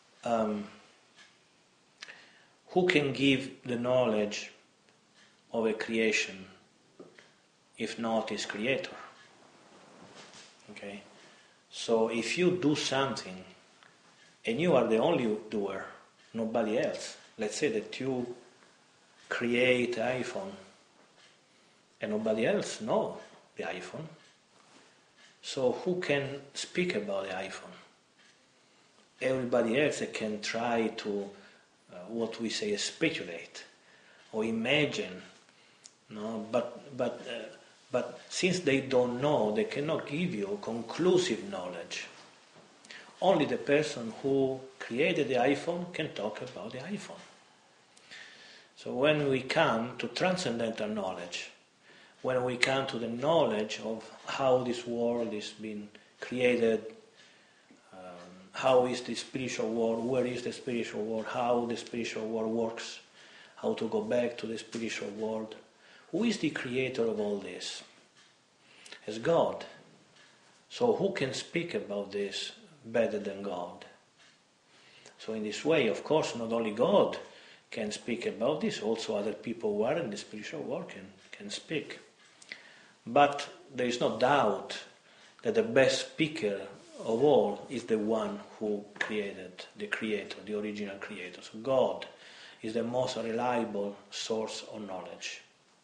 who can give the knowledge of a creation if not its creator? Okay, so if you do something and you are the only doer, nobody else. Let's say that you create iPhone and nobody else knows the iPhone. So who can speak about the iPhone? Everybody else can try to, what we say, speculate or imagine No, but since they don't know, they cannot give you conclusive knowledge. Only the person who created the iPhone can talk about the iPhone. So when we come to transcendental knowledge, when we come to the knowledge of how this world is being created, how is the spiritual world, where is the spiritual world, how the spiritual world works, how to go back to the spiritual world, who is the creator of all this? It's God. So who can speak about this better than God? So in this way, of course, not only God can speak about this, also other people who are in the spiritual world can speak. But there is no doubt that the best speaker of all is the one who created, the creator, the original creator. So God is the most reliable source of knowledge.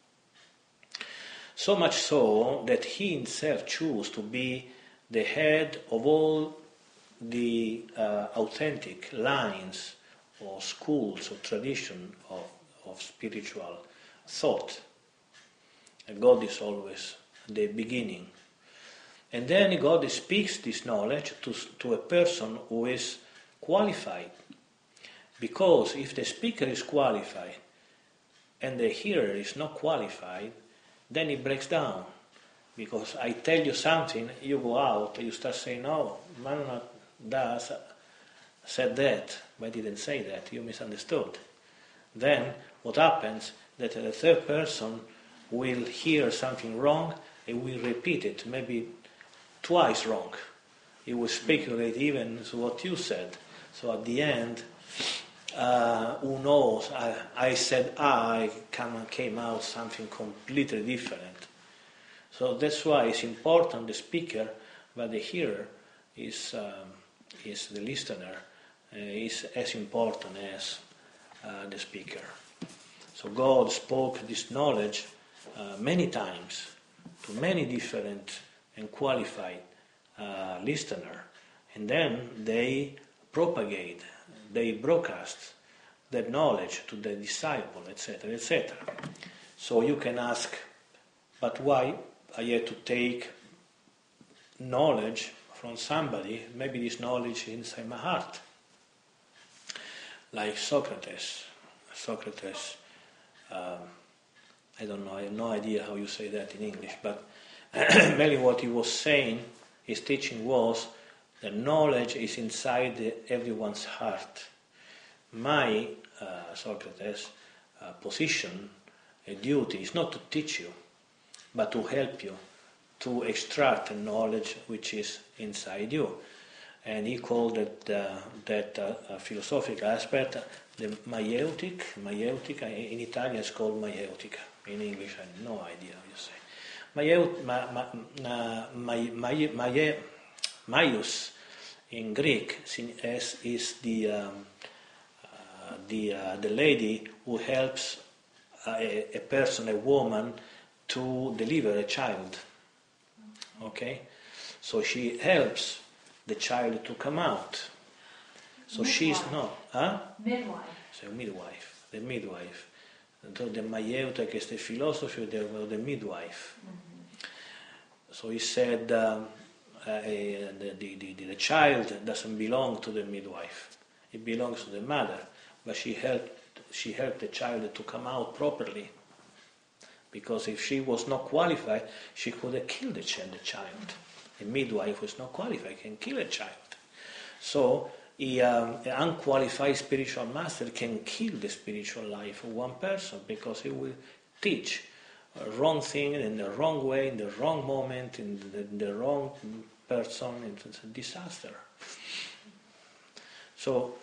So much so that he himself chose to be the head of all the authentic lines or schools or tradition of spiritual thought. And God is always the beginning. And then God speaks this knowledge to a person who is qualified. Because if the speaker is qualified and the hearer is not qualified, then it breaks down. Because I tell you something, you go out, you start saying, no, Manuel Das said that, but I didn't say that, you misunderstood. Then what happens, that the third person will hear something wrong and will repeat it, maybe twice wrong. He will speculate even to what you said. So at the end, who knows, I said I came out something completely different. So that's why it's important, the speaker, but the hearer is the listener, is as important as the speaker. So God spoke this knowledge many times to many different and qualified listeners, and then they propagate, they broadcast that knowledge to the disciple, etc., etc. So you can ask, but why I had to take knowledge from somebody? Maybe this knowledge is inside my heart. Like Socrates, I don't know, I have no idea how you say that in English, but mainly what he was saying, his teaching was that knowledge is inside everyone's heart. My, Socrates, position, duty is not to teach you, but to help you to extract the knowledge which is inside you. And he called that philosophical aspect the maieutic. In Italian it's called maieutica. In English I have no idea how you say. Maius in Greek is the lady who helps a person, a woman, to deliver a child. Okay, so she helps the child to come out. So midwife. She's not, Midwife. So the midwife. The maieuta, che è the philosophy, the midwife. Mm-hmm. So he said the child doesn't belong to the midwife; it belongs to the mother. But she helped the child to come out properly. Because if she was not qualified, she could have killed the child. A midwife who is not qualified can kill a child. So an unqualified spiritual master can kill the spiritual life of one person because he will teach a wrong thing in the wrong way, in the wrong moment, in the wrong person. It's a disaster. So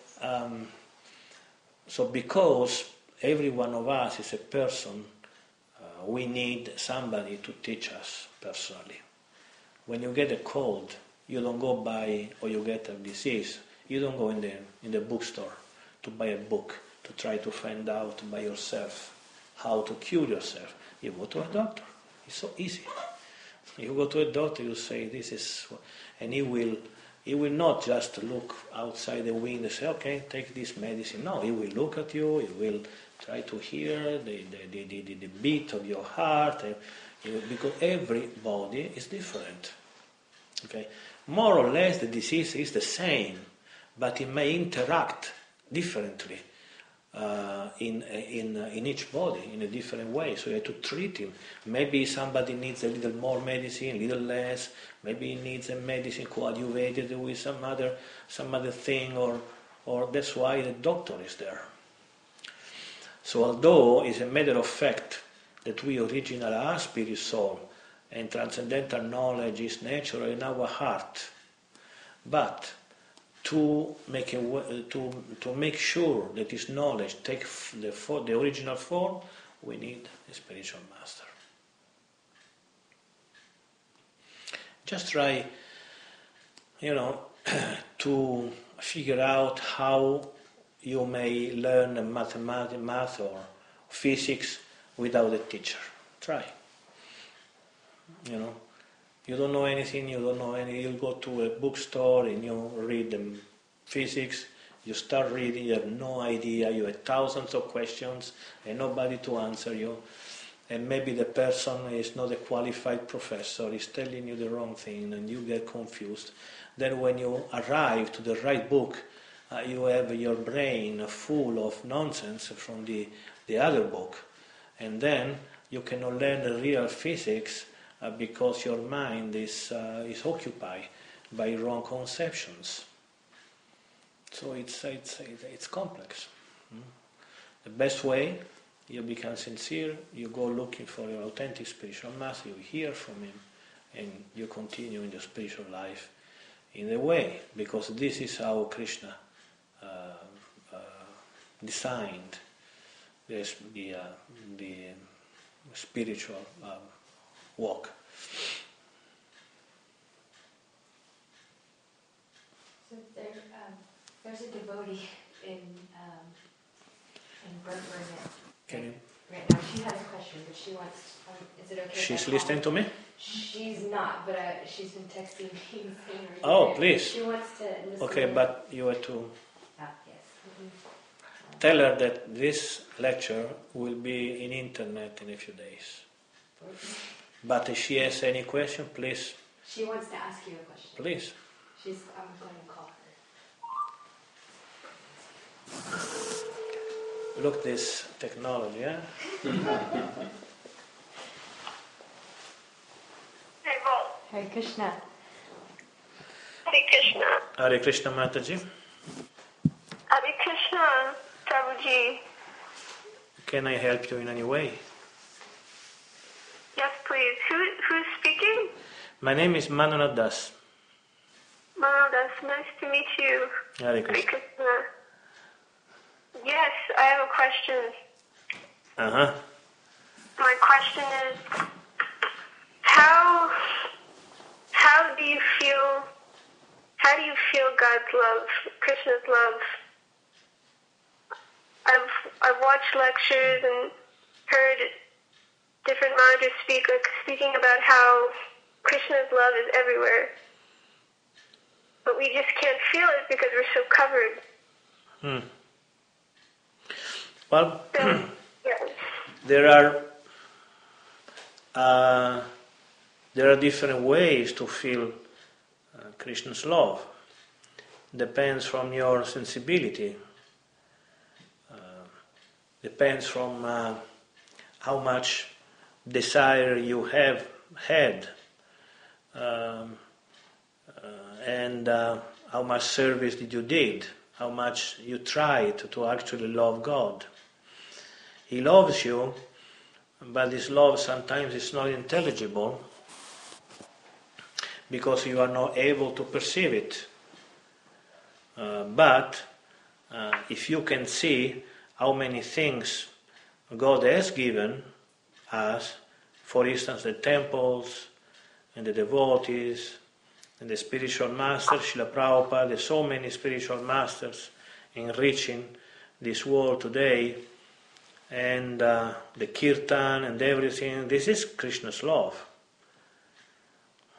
because every one of us is a person, we need somebody to teach us personally. When you get a cold, you don't go buy, or you get a disease, you don't go in the bookstore to buy a book to try to find out by yourself how to cure yourself. You go to a doctor. It's so easy. You go to a doctor, you say this is, and he will not just look outside the window and say, okay, take this medicine. No, he will look at you, he will Try to hear the beat of your heart, because every body is different. Okay, more or less the disease is the same, but it may interact differently in each body in a different way. So you have to treat him. Maybe somebody needs a little more medicine, a little less. Maybe he needs a medicine coadjuvated with some other thing, or that's why the doctor is there. So although it's a matter of fact that we originally are spirit, soul, and transcendental knowledge is natural in our heart, but to make sure that this knowledge takes the original form, we need a spiritual master. Just try, to figure out how you may learn math or physics without a teacher. Try. You don't know anything, you go to a bookstore and you read the physics, you start reading, you have no idea, you have thousands of questions and nobody to answer you, and maybe the person is not a qualified professor, is telling you the wrong thing and you get confused. Then when you arrive to the right book, you have your brain full of nonsense from the other book, and then you cannot learn the real physics because your mind is occupied by wrong conceptions. So it's complex. The best way, you become sincere, you go looking for your authentic spiritual master, you hear from him, and you continue in the spiritual life in a way, because this is how Krishna designed the spiritual walk. So there's a devotee in Brentford right now. She has a question, but she wants. Is it okay? She's listening to me? She's not, but she's been texting me. Oh, please. She wants to listen. Okay, but you have to Yes. tell her that this lecture will be in internet in a few days. But if she has any question, please. She wants to ask you a question. Please. I'm going to call her. Look, this technology, yeah? Hey, Vol. Hare Krishna. Hare Krishna. Hare Krishna Mataji. Hare Krishna, Prabhuji. Can I help you in any way? Yes, please. Who's speaking? My name is Manuna Das. Manadas, nice to meet you. Hare Hare Krishna. Krishna. Yes, I have a question. Uh-huh. My question is, how do you feel God's love, Krishna's love? I've watched lectures and heard different Maharajas speaking about how Krishna's love is everywhere. But we just can't feel it because we're so covered. Well, So, yeah. there are different ways to feel Krishna's love. Depends from your sensibility. Depends from how much desire you have had, and how much service did you did, how much you tried to actually love God. He loves you, but this love sometimes is not intelligible because you are not able to perceive it. But if you can see how many things God has given us, for instance, the temples and the devotees and the spiritual masters, Srila Prabhupada, there's so many spiritual masters enriching this world today, and the kirtan and everything, this is Krishna's love.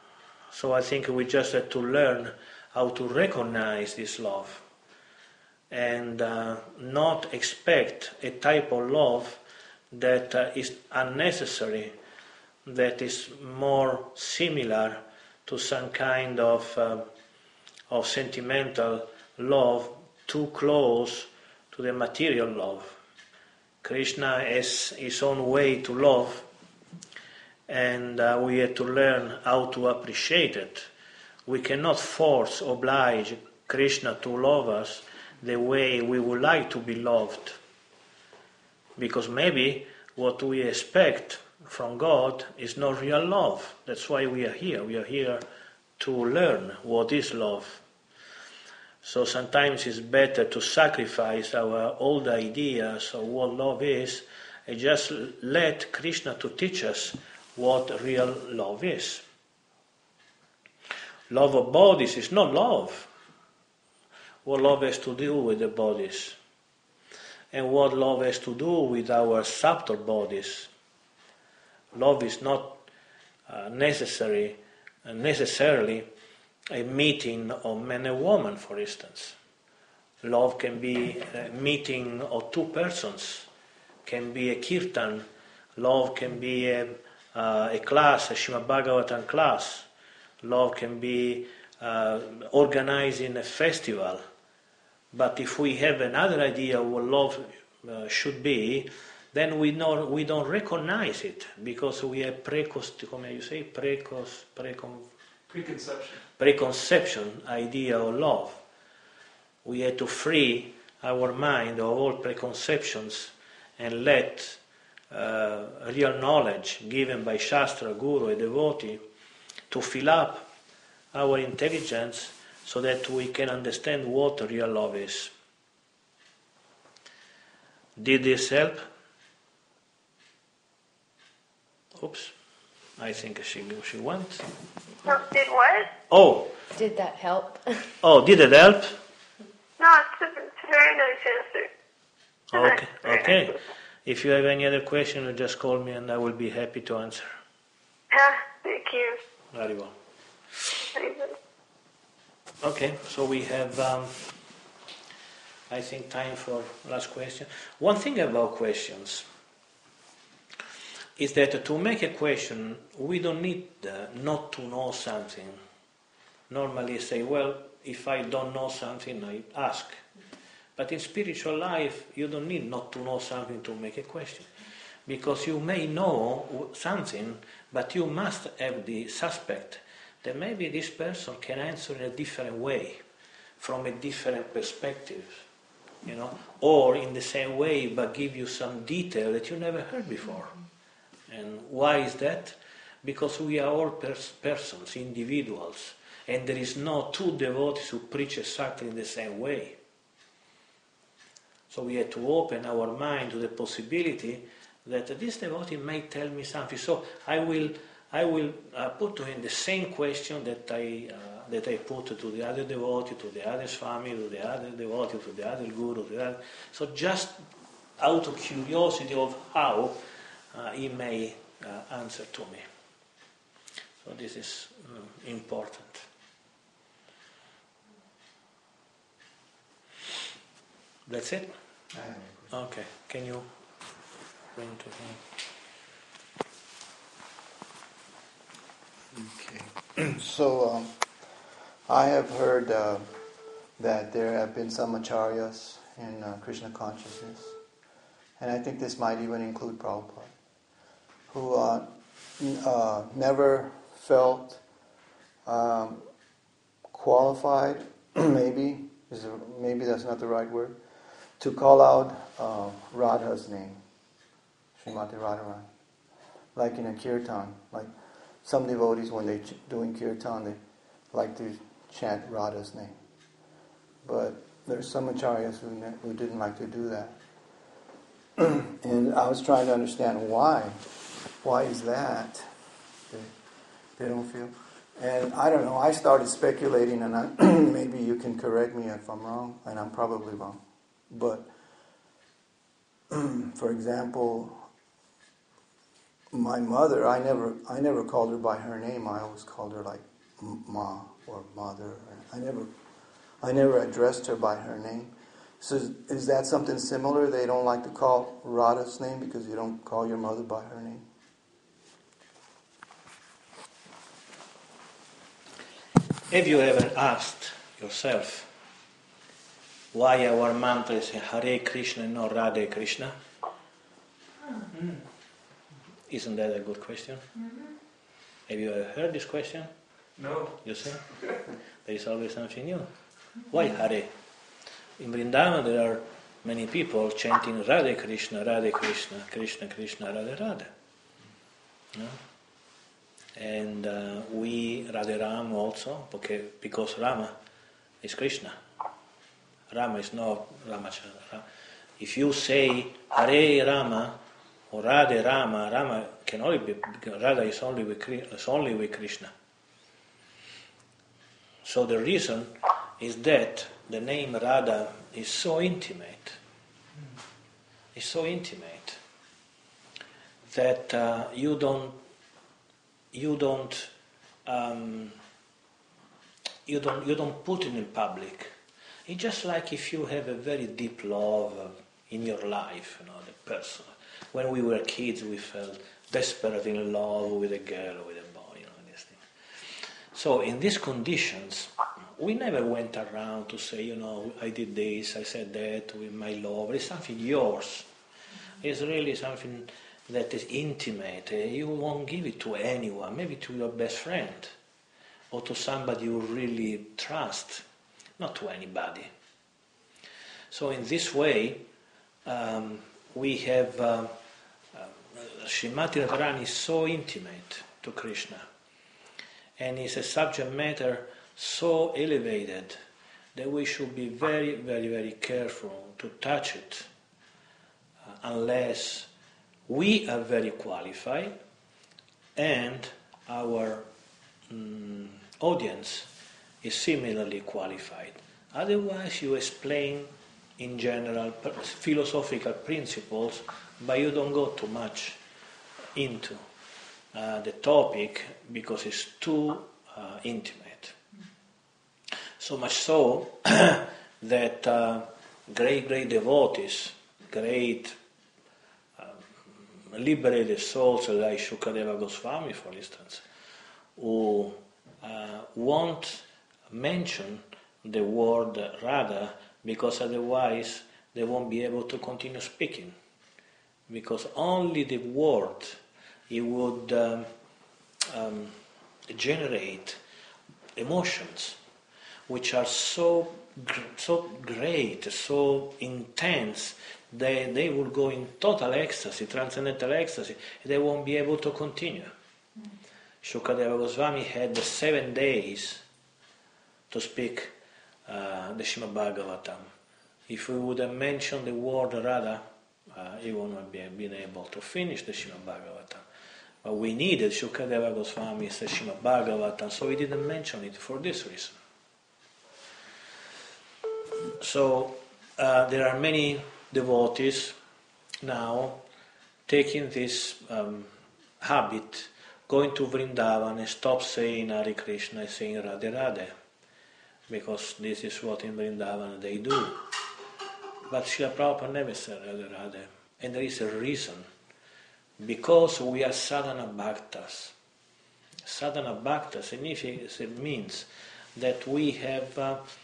So I think we just have to learn how to recognize this love and not expect a type of love that is unnecessary, that is more similar to some kind of sentimental love, too close to the material love. Krishna has his own way to love, and we have to learn how to appreciate it. We cannot oblige Krishna to love us the way we would like to be loved, because maybe what we expect from God is not real love. That's why we are here. We are here to learn what is love. So sometimes it's better to sacrifice our old ideas of what love is and just let Krishna to teach us what real love is. Love of bodies is not love. What love has to do with the bodies, and what love has to do with our subtle bodies. Love is not necessarily a meeting of man and woman, for instance. Love can be a meeting of two persons, can be a kirtan. Love can be a class, a Srimad Bhagavatam class. Love can be organizing a festival. But if we have another idea of what love should be, then we don't recognize it, because we have preconception idea of love. We have to free our mind of all preconceptions and let real knowledge given by Shastra, Guru, and devotee to fill up our intelligence so that we can understand what real love is. Did this help? Oops, I think she went. No, did what? Oh, Did that help? did it help? No, it's a very nice answer. Okay. If you have any other question, you just call me and I will be happy to answer. Thank you. Very well. Very good. Okay, so we have, I think, time for last question. One thing about questions is that to make a question, we don't need not to know something. Normally say, well, if I don't know something, I ask. But in spiritual life, you don't need not to know something to make a question. Because you may know something, but you must have the suspect that maybe this person can answer in a different way, from a different perspective, or in the same way, but give you some detail that you never heard before. And why is that? Because we are all persons, individuals, and there is no two devotees who preach exactly in the same way. So we have to open our mind to the possibility that this devotee may tell me something. So I will put to him the same question that I put to the other devotee, to the other family, to the other devotee, to the other guru, So just out of curiosity of how he may answer to me. So this is important. That's it? Okay. Can you bring to him? Okay. So I have heard that there have been some acharyas in Krishna consciousness, and I think this might even include Prabhupada, who never felt qualified, maybe that's not the right word, to call out Radha's name, Srimati Radharani, like in a kirtan. Like some devotees, when they're doing kirtan, they like to chant Radha's name. But there's some acharyas who didn't like to do that. And I was trying to understand why. Why is that? They don't feel. And I don't know, I started speculating, and maybe you can correct me if I'm wrong, and I'm probably wrong. But, for example, my mother, I never called her by her name. I always called her like Ma or Mother. I never addressed her by her name. So is that something similar? They don't like to call Radha's name because you don't call your mother by her name? Have you ever asked yourself why our mantra is Hare Krishna and not Radhe Krishna? Isn't that a good question? Have you ever heard this question? No. You see? There is always something new. Why Hare? In Vrindavan there are many people chanting Radhe Krishna, Krishna Krishna, Radhe Radhe. No? And we Radhe Ram also, because Rama is Krishna. Rama is not Ramachandra. If you say Hare Rama or Radhe Rama, Rama can only be, Radha is only with Krishna. So the reason is that the name Radha is so intimate. It's so intimate that you don't put it in public. It's just like if you have a very deep love in your life, the person. When we were kids, we felt desperate in love with a girl or with a boy, these things. So in these conditions, we never went around to say, I did this, I said that with my love. It's something yours. It's really something that is intimate. You won't give it to anyone, maybe to your best friend or to somebody you really trust, not to anybody. So in this way, we have Srimati Radharani is so intimate to Krishna, and it's a subject matter so elevated that we should be very, very, very careful to touch it unless we are very qualified and our audience is similarly qualified. Otherwise, you explain in general philosophical principles, but you don't go too much into the topic because it's too intimate. So much so that great devotees, great liberated souls like Shukadeva Goswami, for instance, who won't mention the word Radha because otherwise they won't be able to continue speaking. Because only the word, it would generate emotions which are so great, so intense, they will go in total ecstasy, transcendental ecstasy, and they won't be able to continue. Shukadeva Goswami had 7 days to speak the Srimad Bhagavatam. If we would have mentioned the word Radha, he wouldn't have been able to finish the Srimad Bhagavatam. But we needed Shukadeva Goswami's Srimad Bhagavatam, so we didn't mention it for this reason. So there are many devotees now taking this habit, going to Vrindavan and stop saying Hare Krishna and saying Radhe Radhe, because this is what in Vrindavan they do. But Srila Prabhupada never said Radhe Radhe, and there is a reason. Because we are sadhana bhaktas. Sadhana bhakta means that we have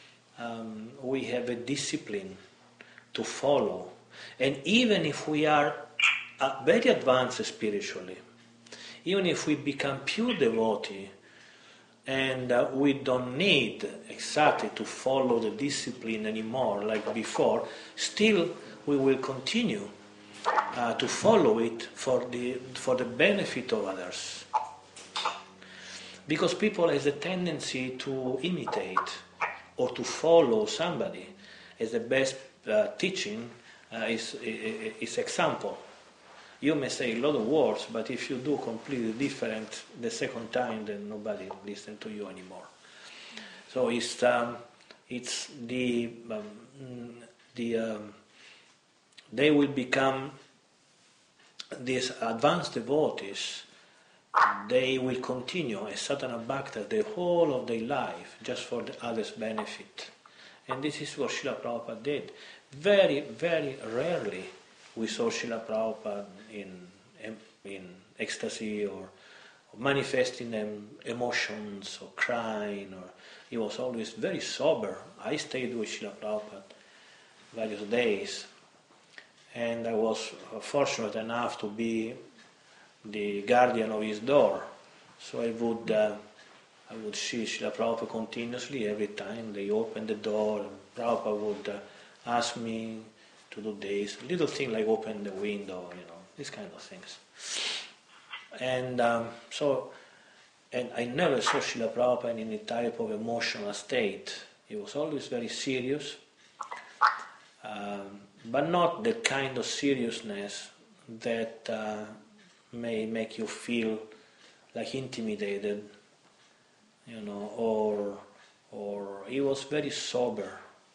a discipline to follow, and even if we are very advanced spiritually, even if we become pure devotee, and we don't need exactly to follow the discipline anymore like before, still we will continue to follow it for the benefit of others. Because people has a tendency to imitate or to follow somebody as the best teaching is example. You may say a lot of words, but if you do completely different the second time, then nobody listens to you anymore. So they will become these advanced devotees. They will continue as sadhana bhaktas the whole of their life, just for the others' benefit. And this is what Srila Prabhupada did. very, very rarely we saw Srila Prabhupada in ecstasy or manifesting emotions or crying. Or he was always very sober. I stayed with Srila Prabhupada various days, and I was fortunate enough to be the guardian of his door. So I would see Srila Prabhupada continuously every time they opened the door. Prabhupada would ask me to do this, little thing like open the window, these kind of things. And and I never saw Srila Prabhupada in any type of emotional state. He was always very serious, but not the kind of seriousness that may make you feel like intimidated, or he was very sober.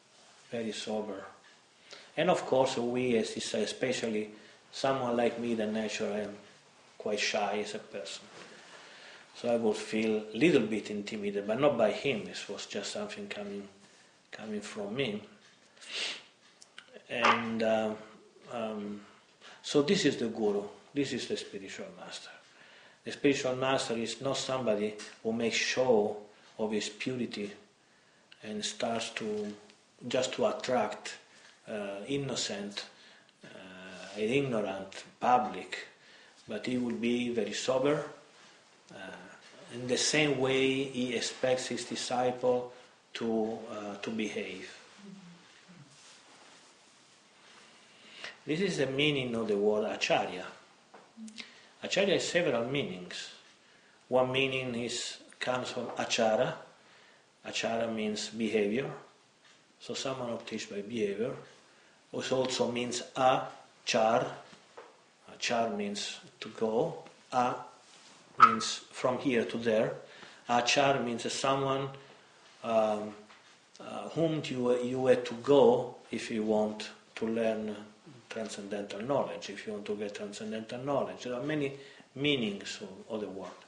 And of course we, as he said, especially someone like me, the nature, I am quite shy as a person. So I would feel a little bit intimidated, but not by him. This was just something coming from me. And so this is the Guru, this is the spiritual master. The spiritual master is not somebody who makes show of his purity and starts to attract innocent and ignorant public, but he will be very sober. In the same way he expects his disciple to behave. This is the meaning of the word acharya. Acharya has several meanings. One meaning comes from achara. Achara means behavior. So someone who teaches by behavior. It also means achar. Achar means to go. Means from here to there. Achar means someone whom you had to go if you want to learn transcendental knowledge, if you want to get transcendental knowledge. There are many meanings of the word.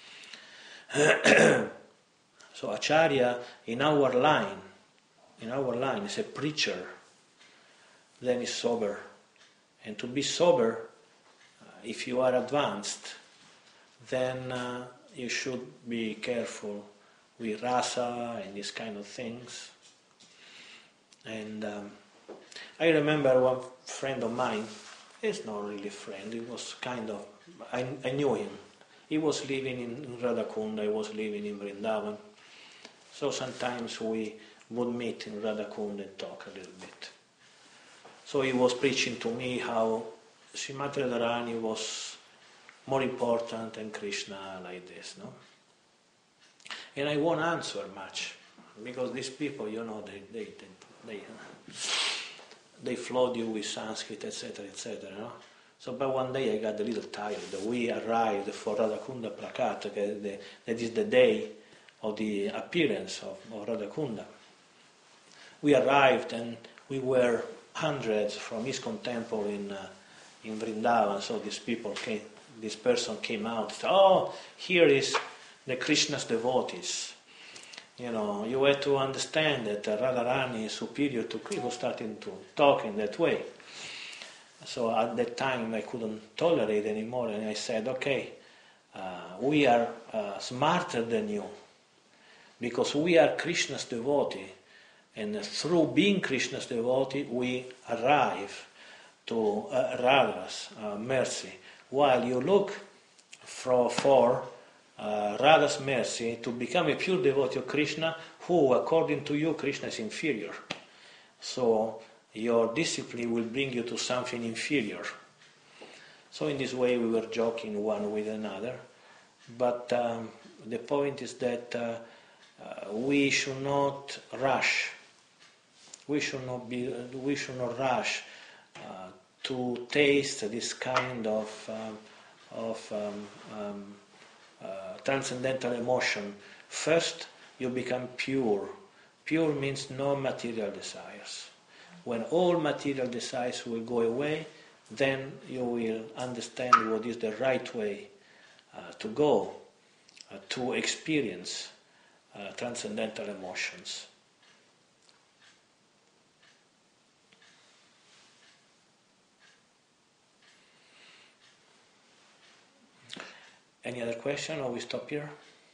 So acharya in our line is a preacher, then is sober. And to be sober, if you are advanced, then you should be careful with rasa and these kind of things. And I remember one friend of mine, he's not really a friend, he was kind of, I knew him. He was living in Radhakunda, I was living in Vrindavan. So sometimes we would meet in Radhakunda and talk a little bit. So he was preaching to me how Srimati Radharani was more important than Krishna, like this, no? And I won't answer much, because these people, they flood you with Sanskrit, etc., etc., no? So, but one day I got a little tired. We arrived for Radhakunda Prakat, that is the day of the appearance of Radhakunda. We arrived and we were hundreds from ISKCON temple in Vrindavan, so this person came out, oh, here is the Krishna's devotees. You had to understand that Radharani is superior to Krishna, starting to talk in that way. So at that time I couldn't tolerate anymore, and I said, okay, we are smarter than you, because we are Krishna's devotee, and through being Krishna's devotee we arrive to Radha's mercy, while you look for Radha's mercy to become a pure devotee of Krishna, who according to you Krishna is inferior. So your discipline will bring you to something inferior. So in this way we were joking one with another, but the point is that we should not rush. We should not rush to taste this kind of transcendental emotion. First, you become pure. Pure means no material desires. When all material desires will go away, then you will understand what is the right way to go to experience transcendental emotions. Any other question, or we stop here?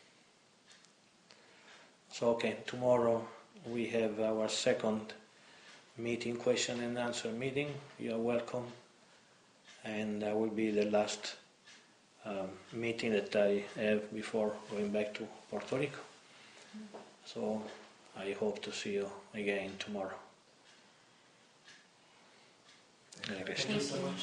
So, okay, tomorrow we have our second meeting, question and answer meeting. You are welcome. And that will be the last meeting that I have before going back to Puerto Rico. So I hope to see you again tomorrow. Hare Krishna. Thank you.